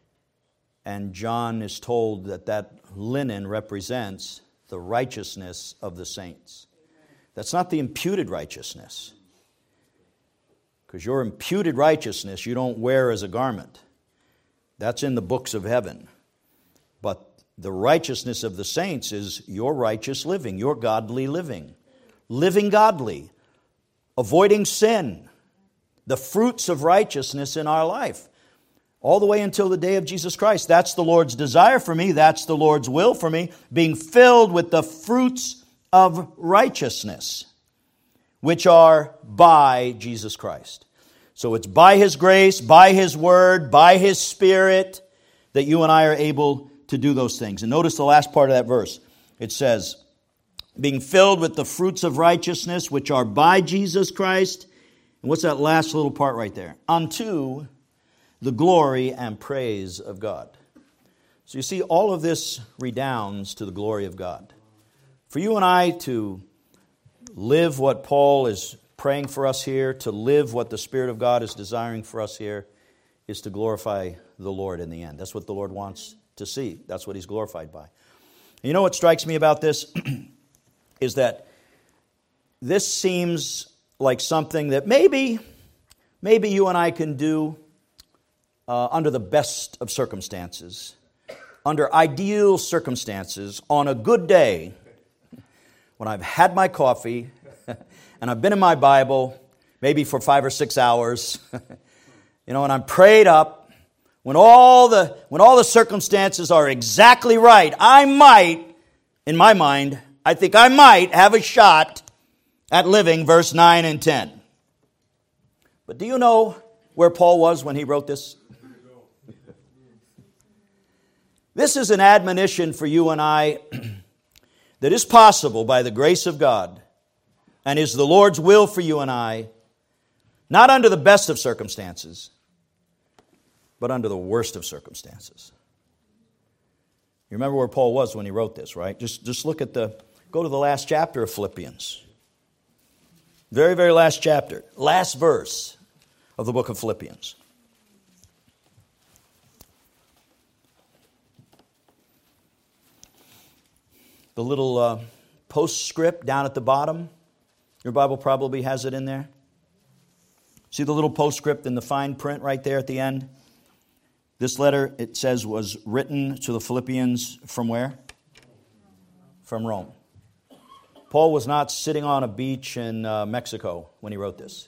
Speaker 1: And John is told that that linen represents the righteousness of the saints. That's not the imputed righteousness. Because your imputed righteousness you don't wear as a garment. That's in the books of heaven. But the righteousness of the saints is your righteous living, your godly living. Living godly, avoiding sin, the fruits of righteousness in our life. All the way until the day of Jesus Christ. That's the Lord's desire for me. That's the Lord's will for me. Being filled with the fruits of righteousness, which are by Jesus Christ. So it's by His grace, by His word, by His Spirit that you and I are able to do those things. And notice the last part of that verse. It says, being filled with the fruits of righteousness, which are by Jesus Christ. And what's that last little part right there? Unto the glory and praise of God. So you see, all of this redounds to the glory of God. For you and I to live what Paul is praying for us here, to live what the Spirit of God is desiring for us here, is to glorify the Lord in the end. That's what the Lord wants to see. That's what He's glorified by. And you know what strikes me about this? Is that this seems like something that maybe, maybe you and I can do Uh, under the best of circumstances, under ideal circumstances, on a good day, when I've had my coffee and I've been in my Bible, maybe for five or six hours, you know, and I'm prayed up, when all the when all the circumstances are exactly right, I might, in my mind, I think I might have a shot at living verse nine and ten. But do you know where Paul was when he wrote this? This is an admonition for you and I that is possible by the grace of God and is the Lord's will for you and I, not under the best of circumstances, but under the worst of circumstances. You remember where Paul was when he wrote this, right? Just, just look at the, go to the last chapter of Philippians. Very, very last chapter, last verse of the book of Philippians. The little uh, postscript down at the bottom Your Bible probably has it in there. See the little postscript in the fine print right there at the end? This letter, it says, was written to the Philippians from where? From Rome. Paul was not sitting on a beach in uh, Mexico when he wrote this.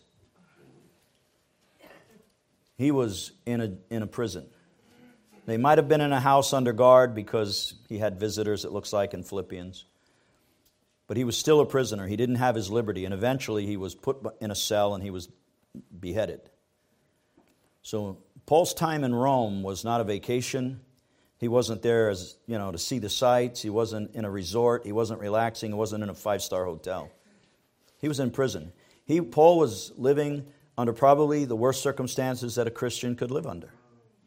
Speaker 1: He was in a, in a prison. They might have been in a house under guard because he had visitors, it looks like, in Philippians. But he was still a prisoner. He didn't have his liberty. And eventually he was put in a cell and he was beheaded. So Paul's time in Rome was not a vacation. He wasn't there as, you know, to see the sights. He wasn't in a resort. He wasn't relaxing. He wasn't in a five-star hotel. He was in prison. He, Paul was living under probably the worst circumstances that a Christian could live under.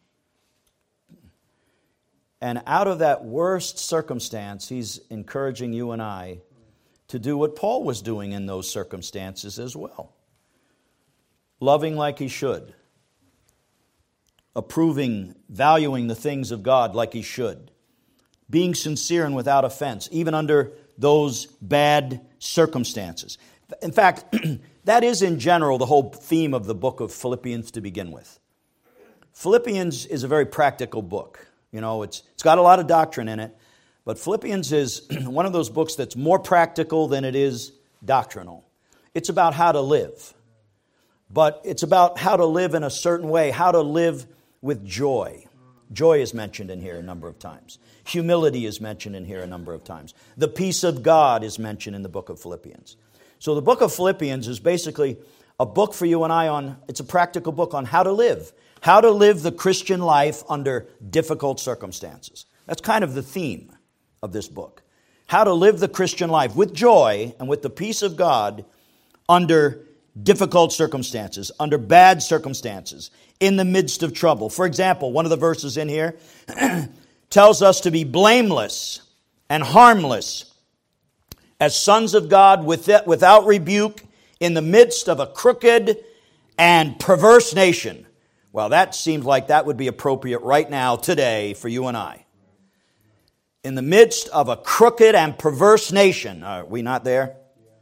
Speaker 1: And out of that worst circumstance, he's encouraging you and I to do what Paul was doing in those circumstances as well. Loving like he should. Approving, valuing the things of God like he should. Being sincere and without offense, even under those bad circumstances. In fact, that is in general the whole theme of the book of Philippians to begin with. Philippians is a very practical book. You know, it's it's got a lot of doctrine in it, but Philippians is one of those books that's more practical than it is doctrinal. It's about how to live. But it's about how to live in a certain way, how to live with joy. Joy is mentioned in here a number of times. Humility is mentioned in here a number of times. The peace of God is mentioned in the book of Philippians. So the book of Philippians is basically a book for you and I on, it's a practical book on how to live. How to live the Christian life under difficult circumstances. That's kind of the theme of this book. How to live the Christian life with joy and with the peace of God under difficult circumstances, under bad circumstances, in the midst of trouble. For example, one of the verses in here tells us to be blameless and harmless as sons of God without rebuke in the midst of a crooked and perverse nation. Well, that seems like that would be appropriate right now, today, for you and I. In the midst of a crooked and perverse nation, are we not there?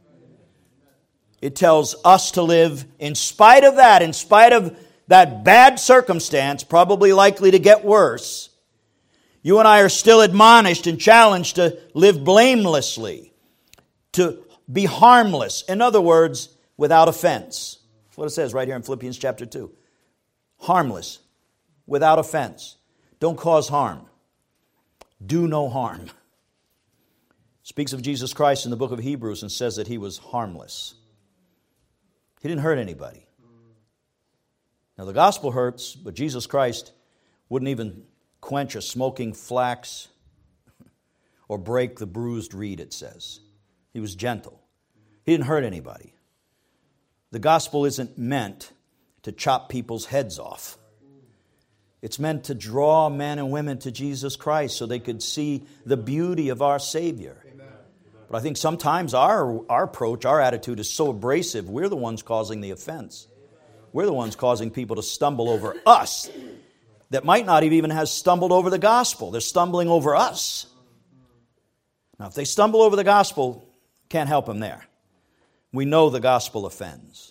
Speaker 1: It tells us to live in spite of that, in spite of that bad circumstance, probably likely to get worse. You and I are still admonished and challenged to live blamelessly, to be harmless. In other words, without offense. That's what it says right here in Philippians chapter two. Harmless, without offense. Don't cause harm. Do no harm. Speaks of Jesus Christ in the book of Hebrews and says that he was harmless. He didn't hurt anybody. Now the gospel hurts, but Jesus Christ wouldn't even quench a smoking flax or break the bruised reed, it says. He was gentle. He didn't hurt anybody. The gospel isn't meant to chop people's heads off. It's meant to draw men and women to Jesus Christ so they could see the beauty of our Savior. Amen. But I think sometimes our, our approach, our attitude is so abrasive, we're the ones causing the offense. We're the ones causing people to stumble over us that might not have even have stumbled over the gospel. They're stumbling over us. Now, if they stumble over the gospel, can't help them there. We know the gospel offends.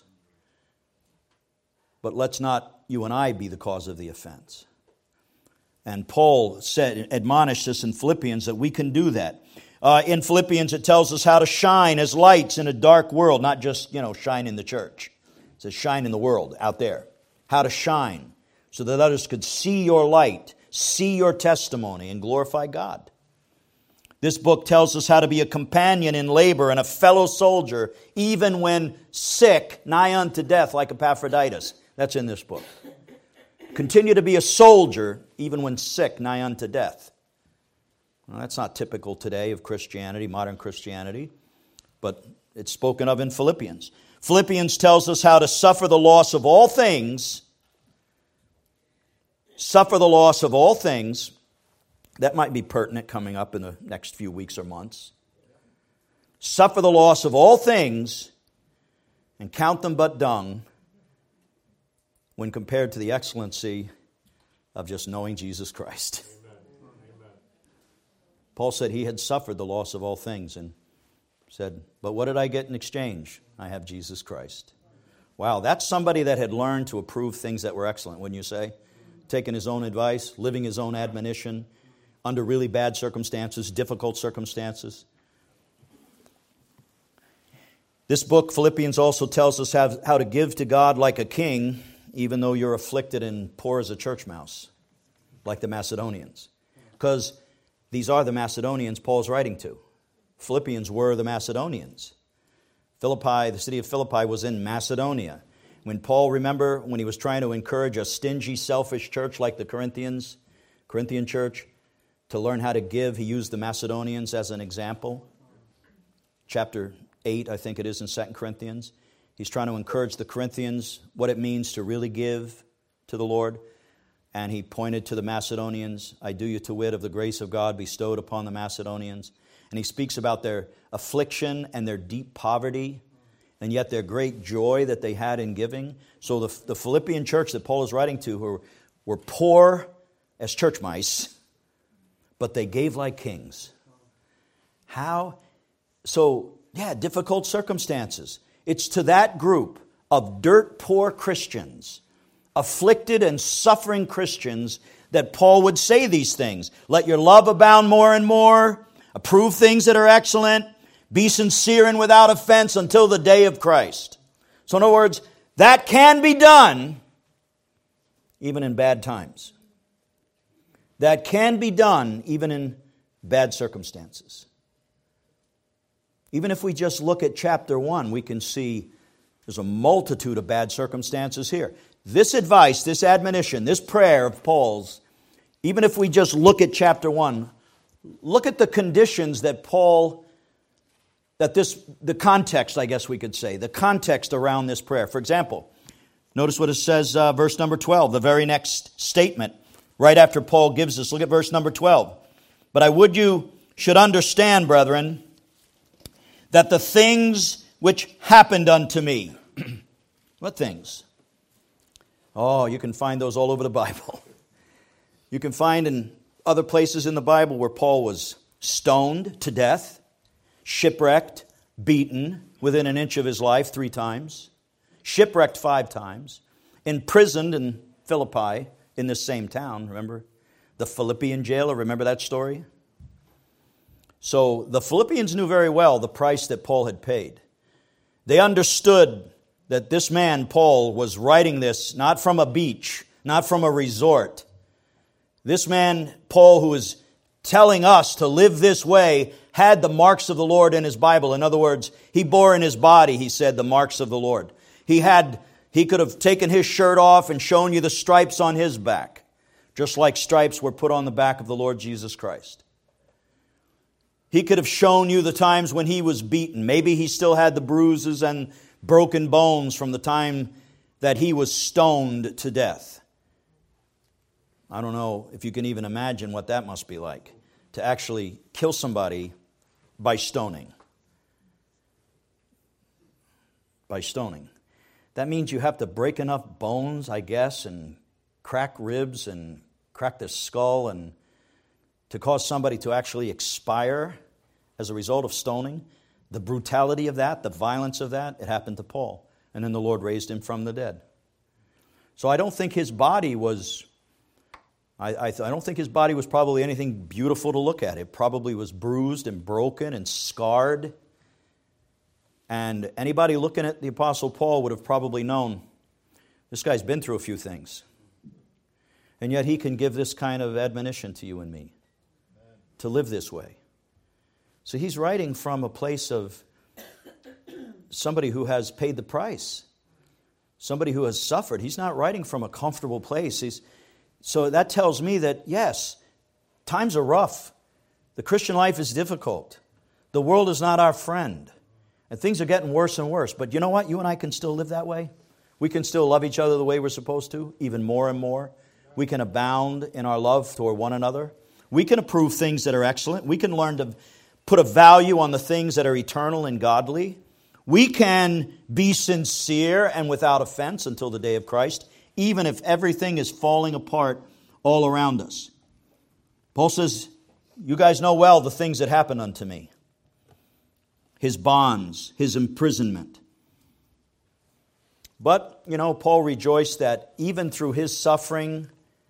Speaker 1: But let's not, you and I, be the cause of the offense. And Paul said, admonished us in Philippians that we can do that. Uh, in Philippians, it tells us how to shine as lights in a dark world, not just, you know, shine in the church. It says shine in the world out there. How to shine so that others could see your light, see your testimony, and glorify God. This book tells us how to be a companion in labor and a fellow soldier, even when sick, nigh unto death, like Epaphroditus. That's in this book. Continue to be a soldier even when sick, nigh unto death. Well, that's not typical today of Christianity, modern Christianity, but it's spoken of in Philippians. Philippians tells us how to suffer the loss of all things. Suffer the loss of all things. That might be pertinent coming up in the next few weeks or months. Suffer the loss of all things and count them but dung when compared to the excellency of just knowing Jesus Christ. Amen. Paul said he had suffered the loss of all things, and Said, but what did I get in exchange? I have Jesus Christ. Wow, that's somebody that had learned to approve things that were excellent, wouldn't you say? Taking his own advice, living his own admonition under really bad circumstances, difficult circumstances. This book, Philippians, also tells us how, how to give to God like a king, even though you're afflicted and poor as a church mouse, like the Macedonians. Because these are the Macedonians Paul's writing to. Philippians were the Macedonians. Philippi, the city of Philippi, was in Macedonia. When Paul, remember, when he was trying to encourage a stingy, selfish church like the Corinthians, Corinthian church, to learn how to give, he used the Macedonians as an example. Chapter eight, I think it is, in Second Corinthians. He's trying to encourage the Corinthians what it means to really give to the Lord. And he pointed to the Macedonians. I do you to wit of the grace of God bestowed upon the Macedonians. And he speaks about their affliction and their deep poverty, and yet their great joy that they had in giving. So the, the Philippian church that Paul is writing to were, were poor as church mice, but they gave like kings. How? So, yeah, difficult circumstances. It's to that group of dirt poor Christians, afflicted and suffering Christians, that Paul would say these things. Let your love abound more and more. Approve things that are excellent. Be sincere and without offense until the day of Christ. So in other words, that can be done even in bad times. That can be done even in bad circumstances. Even if we just look at chapter one, we can see there's a multitude of bad circumstances here. This advice, this admonition, this prayer of Paul's, even if we just look at chapter one, look at the conditions that Paul, that this, the context, I guess we could say, the context around this prayer. For example, notice what it says, uh, verse number twelve, the very next statement, right after Paul gives us. Look at verse number twelve. But I would you should understand, brethren, that the things which happened unto me. What things? Oh, you can find those all over the Bible. You can find in other places in the Bible where Paul was stoned to death, shipwrecked, beaten within an inch of his life three times, shipwrecked five times, imprisoned in Philippi in this same town, remember? The Philippian jailer, remember that story? So the Philippians knew very well the price that Paul had paid. They understood that this man, Paul, was writing this not from a beach, not from a resort. This man, Paul, who is telling us to live this way, had the marks of the Lord in his Bible. In other words, he bore in his body, he said, the marks of the Lord. He had, he could have taken his shirt off and shown you the stripes on his back, just like stripes were put on the back of the Lord Jesus Christ. He could have shown you the times when he was beaten. Maybe he still had the bruises and broken bones from the time that he was stoned to death. I don't know if you can even imagine what that must be like, to actually kill somebody by stoning. By stoning. That means you have to break enough bones, I guess, and crack ribs and crack the skull and to cause somebody to actually expire as a result of stoning. The brutality of that, the violence of that, it happened to Paul. And then the Lord raised him from the dead. So I don't think his body was, I, I, I don't think his body was probably anything beautiful to look at. It probably was bruised and broken and scarred. And anybody looking at the Apostle Paul would have probably known, this guy's been through a few things. And yet he can give this kind of admonition to you and me, to live this way. So he's writing from a place of somebody who has paid the price, somebody who has suffered. He's not writing from a comfortable place. He's, so that tells me that, yes, times are rough. The Christian life is difficult. The world is not our friend. And things are getting worse and worse. But you know what? You and I can still live that way. We can still love each other the way we're supposed to, even more and more. We can abound in our love toward one another. We can approve things that are excellent. We can learn to put a value on the things that are eternal and godly. We can be sincere and without offense until the day of Christ, even if everything is falling apart all around us. Paul says, you guys know well the things that happened unto me. his bonds, his imprisonment. But, you know, Paul rejoiced that even through his suffering,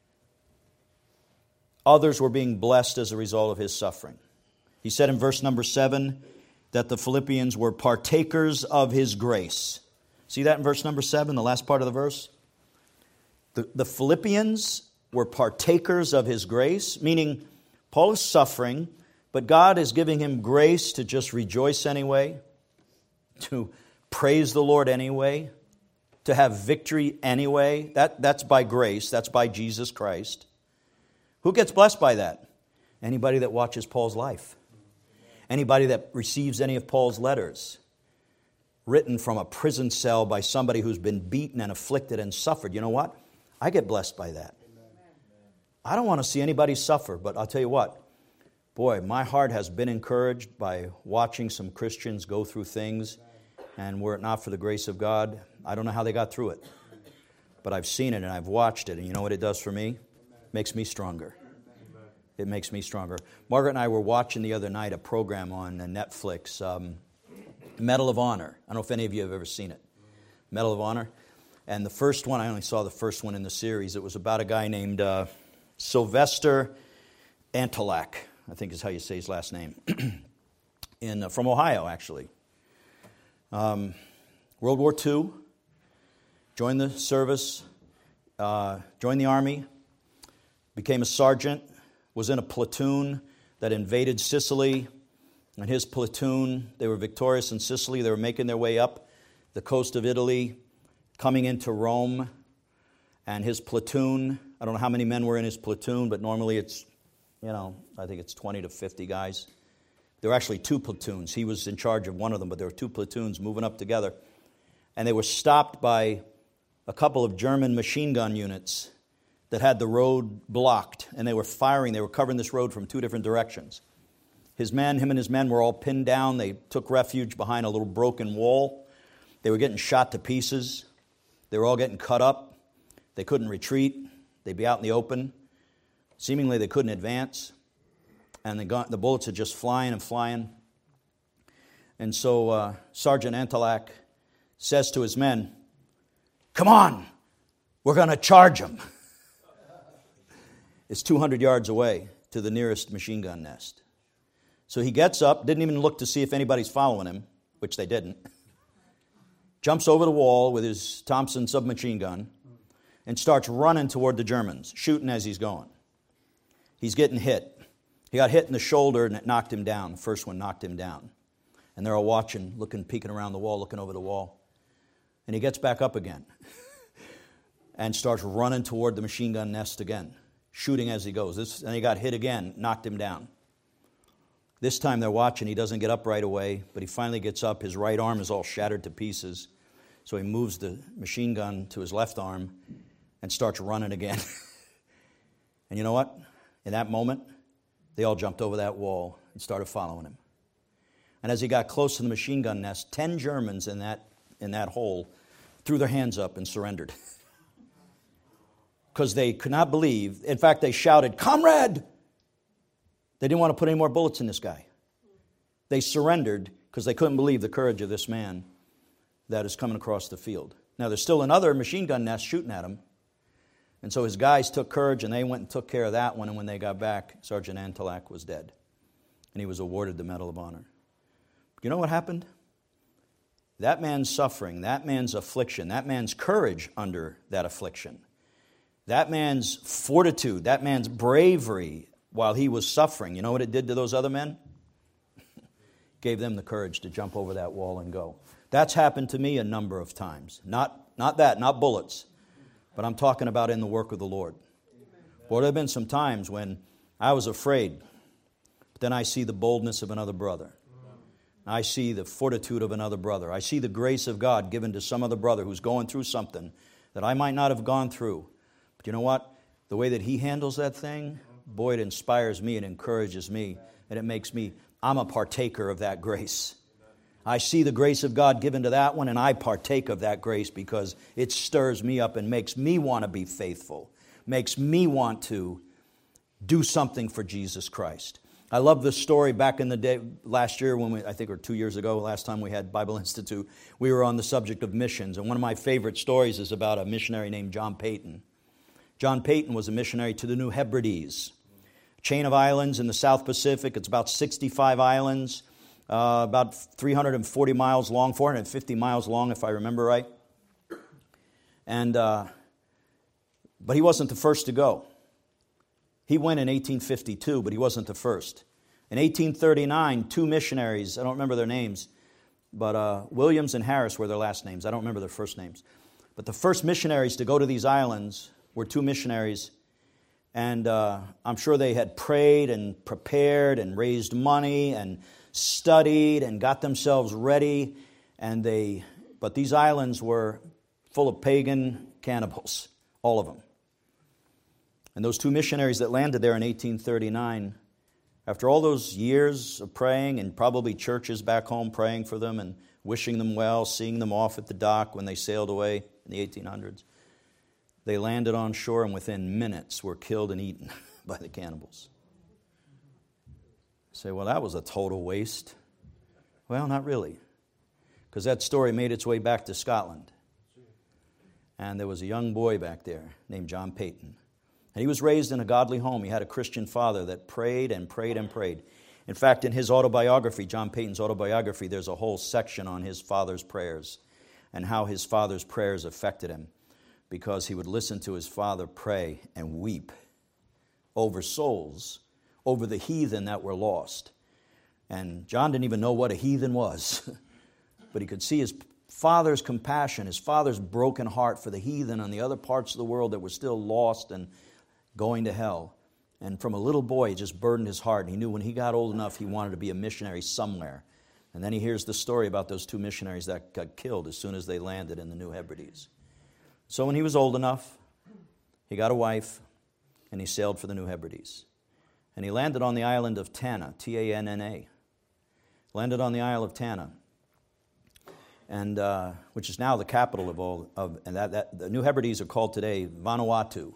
Speaker 1: others were being blessed as a result of his suffering. He said in verse number seven that the Philippians were partakers of his grace. See that in verse number seven, the last part of the verse? The, the Philippians were partakers of his grace, meaning Paul is suffering, but God is giving him grace to just rejoice anyway, to praise the Lord anyway, to have victory anyway. That, that's by grace. That's by Jesus Christ. Who gets blessed by that? Anybody that watches Paul's life. Anybody that receives any of Paul's letters written from a prison cell by somebody who's been beaten and afflicted and suffered. You know what? I get blessed by that. I don't want to see anybody suffer, but I'll tell you what. Boy, my heart has been encouraged by watching some Christians go through things, and were it not for the grace of God, I don't know how they got through it. But I've seen it and I've watched it, and you know what it does for me? It makes me stronger. It makes me stronger. Margaret and I were watching the other night a program on Netflix, um, Medal of Honor. I don't know if any of you have ever seen it. Medal of Honor. And the first one, I only saw the first one in the series. It was about a guy named uh, Sylvester Antilak, I think is how you say his last name, in uh, from Ohio, actually. Um, World War Two, joined the service, uh, joined the Army, became a sergeant, was in a platoon that invaded Sicily. And his platoon, they were victorious in Sicily. They were making their way up the coast of Italy, coming into Rome. And his platoon, I don't know how many men were in his platoon, but normally it's, you know, I think it's twenty to fifty guys. There were actually two platoons. He was in charge of one of them, but there were two platoons moving up together. And they were stopped by a couple of German machine gun units that had the road blocked. And they were firing. They were covering this road from two different directions. His men, him and his men were all pinned down. They took refuge behind a little broken wall. They were getting shot to pieces. They were all getting cut up. They couldn't retreat. They'd be out in the open. Seemingly they couldn't advance. And the, gun, the bullets are just flying and flying. And so uh, Sergeant Antilak says to his men, "Come on, we're going to charge them." It's two hundred yards away to the nearest machine gun nest. So he gets up, didn't even look to see if anybody's following him, which they didn't. Jumps over the wall with his Thompson submachine gun and starts running toward the Germans, shooting as he's going. He's getting hit. He got hit in the shoulder and it knocked him down. The first one knocked him down. And they're all watching, looking, peeking around the wall, looking over the wall. And he gets back up again and starts running toward the machine gun nest again, shooting as he goes. This, and he got hit again, knocked him down. This time they're watching. He doesn't get up right away, but he finally gets up. His right arm is all shattered to pieces. So he moves the machine gun to his left arm and starts running again. And you know what? In that moment, they all jumped over that wall and started following him. And as he got close to the machine gun nest, ten Germans in that, in that hole threw their hands up and surrendered. Because they could not believe. In fact, they shouted, "Comrade!" They didn't want to put any more bullets in this guy. They surrendered because they couldn't believe the courage of this man that is coming across the field. Now, there's still another machine gun nest shooting at him. And so his guys took courage and they went and took care of that one. And when they got back, Sergeant Antilak was dead. And he was awarded the Medal of Honor. You know what happened? That man's suffering, that man's affliction, that man's courage under that affliction, that man's fortitude, that man's bravery while he was suffering, you know what it did to those other men? Gave them the courage to jump over that wall and go. That's happened to me a number of times. Not, not that, not bullets, but I'm talking about in the work of the Lord. Boy, there have been some times when I was afraid, but then I see the boldness of another brother. I see the fortitude of another brother. I see the grace of God given to some other brother who's going through something that I might not have gone through. But you know what? The way that he handles that thing, boy, it inspires me and encourages me, and it makes me, I'm a partaker of that grace. I see the grace of God given to that one, and I partake of that grace because it stirs me up and makes me want to be faithful, makes me want to do something for Jesus Christ. I love this story back in the day, last year when we, I think or two years ago, last time we had Bible Institute, we were on the subject of missions. And one of my favorite stories is about a missionary named John Peyton. John Peyton was a missionary to the New Hebrides, a chain of islands in the South Pacific. It's about sixty-five islands, uh, about three hundred forty miles long, four hundred fifty miles long if I remember right. And, uh, but he wasn't the first to go. He went in eighteen fifty-two, but he wasn't the first. In eighteen thirty-nine, two missionaries, I don't remember their names, but uh, Williams and Harris were their last names. I don't remember their first names. But the first missionaries to go to these islands were two missionaries, and uh, I'm sure they had prayed and prepared and raised money and studied and got themselves ready, and they, but these islands were full of pagan cannibals, all of them. And those two missionaries that landed there in eighteen thirty-nine, after all those years of praying and probably churches back home praying for them and wishing them well, seeing them off at the dock when they sailed away in the eighteen hundreds, they landed on shore and within minutes were killed and eaten by the cannibals. You say, well, that was a total waste. Well, not really, because that story made its way back to Scotland. And there was a young boy back there named John Peyton. And he was raised in a godly home. He had a Christian father that prayed and prayed and prayed. In fact, in his autobiography, John Peyton's autobiography, there's a whole section on his father's prayers and how his father's prayers affected him, because he would listen to his father pray and weep over souls, over the heathen that were lost. And John didn't even know what a heathen was, but he could see his father's compassion, his father's broken heart for the heathen on the other parts of the world that were still lost and going to hell. And from a little boy, it just burdened his heart. And he knew when he got old enough, he wanted to be a missionary somewhere. And then he hears the story about those two missionaries that got killed as soon as they landed in the New Hebrides. So when he was old enough, he got a wife, and he sailed for the New Hebrides. And he landed on the island of Tanna, T A N N A. Landed on the Isle of Tanna, and uh, which is now the capital of all of, and that, that the New Hebrides are called today Vanuatu.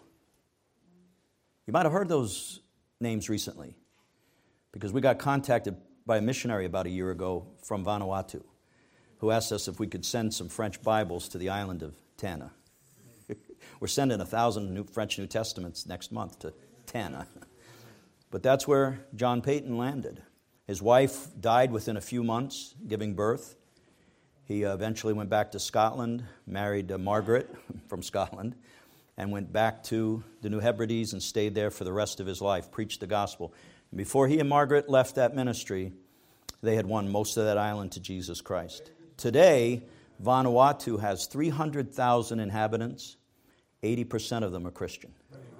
Speaker 1: You might have heard those names recently, because we got contacted by a missionary about a year ago from Vanuatu, who asked us if we could send some French Bibles to the island of Tanna. We're sending a thousand new French New Testaments next month to Tanna. But that's where John Peyton landed. His wife died within a few months, giving birth. He eventually went back to Scotland, married uh, Margaret from Scotland, and went back to the New Hebrides and stayed there for the rest of his life, preached the gospel. And before he and Margaret left that ministry, they had won most of that island to Jesus Christ. Today, Vanuatu has three hundred thousand inhabitants. eighty percent of them are Christian.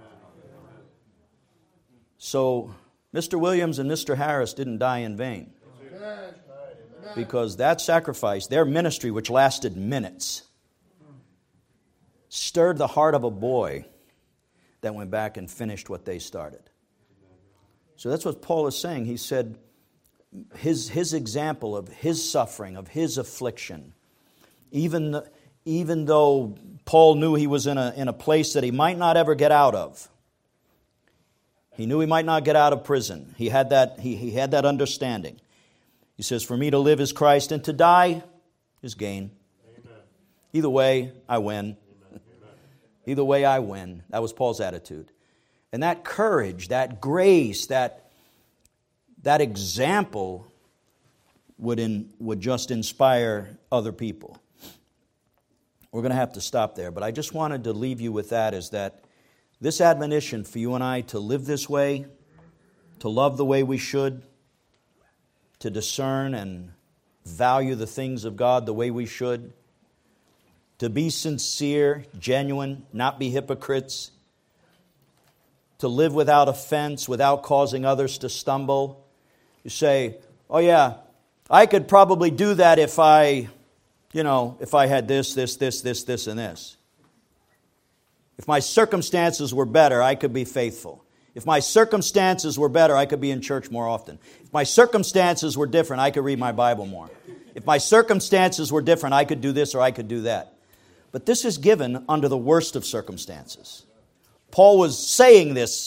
Speaker 1: So, Mister Williams and Mister Harris didn't die in vain, because that sacrifice, their ministry, which lasted minutes, stirred the heart of a boy that went back and finished what they started. So that's what Paul is saying. He said his, his example of his suffering, of his affliction, even, even though Paul knew he was in a, in a place that he might not ever get out of. He knew he might not get out of prison. He had that, he, he had that understanding. He says, for me to live is Christ, and to die is gain. Amen. Either way, I win. Amen. Either way, I win. That was Paul's attitude. And that courage, that grace, that, that example would, in, would just inspire other people. We're going to have to stop there, but I just wanted to leave you with that, is that this admonition for you and I to live this way, to love the way we should, to discern and value the things of God the way we should, to be sincere, genuine, not be hypocrites, to live without offense, without causing others to stumble. You say, oh yeah, I could probably do that if I, you know, if I had this, this, this, this, this, and this. If my circumstances were better, I could be faithful. If my circumstances were better, I could be in church more often. If my circumstances were different, I could read my Bible more. If my circumstances were different, I could do this or I could do that. But this is given under the worst of circumstances. Paul was saying this for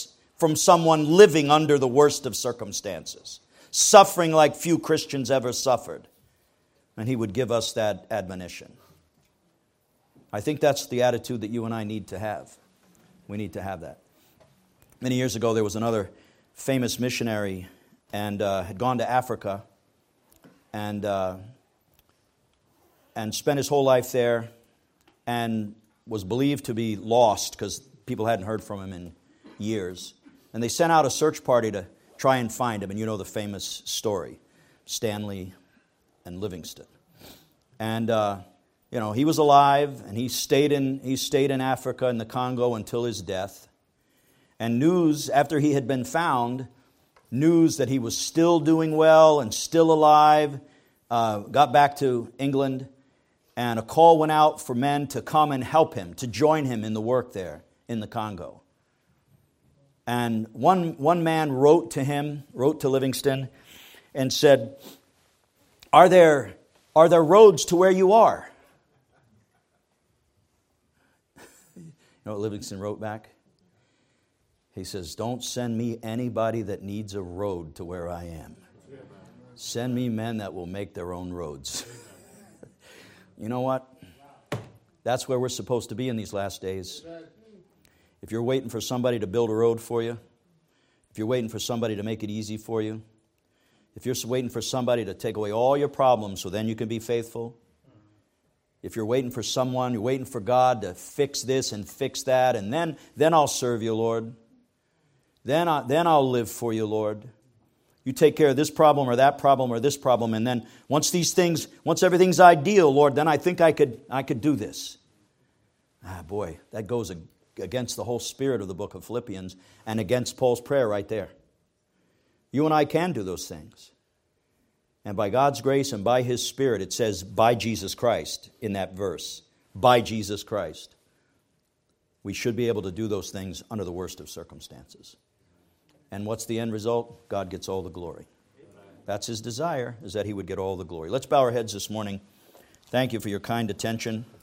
Speaker 1: from someone living under the worst of circumstances, suffering like few Christians ever suffered. And He would give us that admonition. I think that's the attitude that you and I need to have. We need to have that. Many years ago, there was another famous missionary and uh, had gone to Africa and uh, and spent his whole life there and was believed to be lost because people hadn't heard from him in years. And they sent out a search party to try and find him. And you know the famous story, Stanley and Livingstone. And uh, you know he was alive, and he stayed in he stayed in Africa in the Congo until his death. And news after he had been found, news that he was still doing well and still alive, uh, got back to England, and a call went out for men to come and help him, to join him in the work there in the Congo. And one one man wrote to him, wrote to Livingstone, and said, "Are there are there roads to where you are?" You know what Livingstone wrote back? He says, "Don't send me anybody that needs a road to where I am. Send me men that will make their own roads." You know what? That's where we're supposed to be in these last days. If you're waiting for somebody to build a road for you, if you're waiting for somebody to make it easy for you, if you're waiting for somebody to take away all your problems so then you can be faithful, if you're waiting for someone, you're waiting for God to fix this and fix that, and then, then I'll serve you, Lord. Then, I, then I'll live for you, Lord. You take care of this problem or that problem or this problem, and then once these things, once everything's ideal, Lord, then I think I could, I could do this. Ah, boy, that goes against the whole spirit of the book of Philippians and against Paul's prayer right there. You and I can do those things. And by God's grace and by His Spirit, it says, by Jesus Christ in that verse. By Jesus Christ. We should be able to do those things under the worst of circumstances. And what's the end result? God gets all the glory. That's His desire, is that He would get all the glory. Let's bow our heads this morning. Thank you for your kind attention.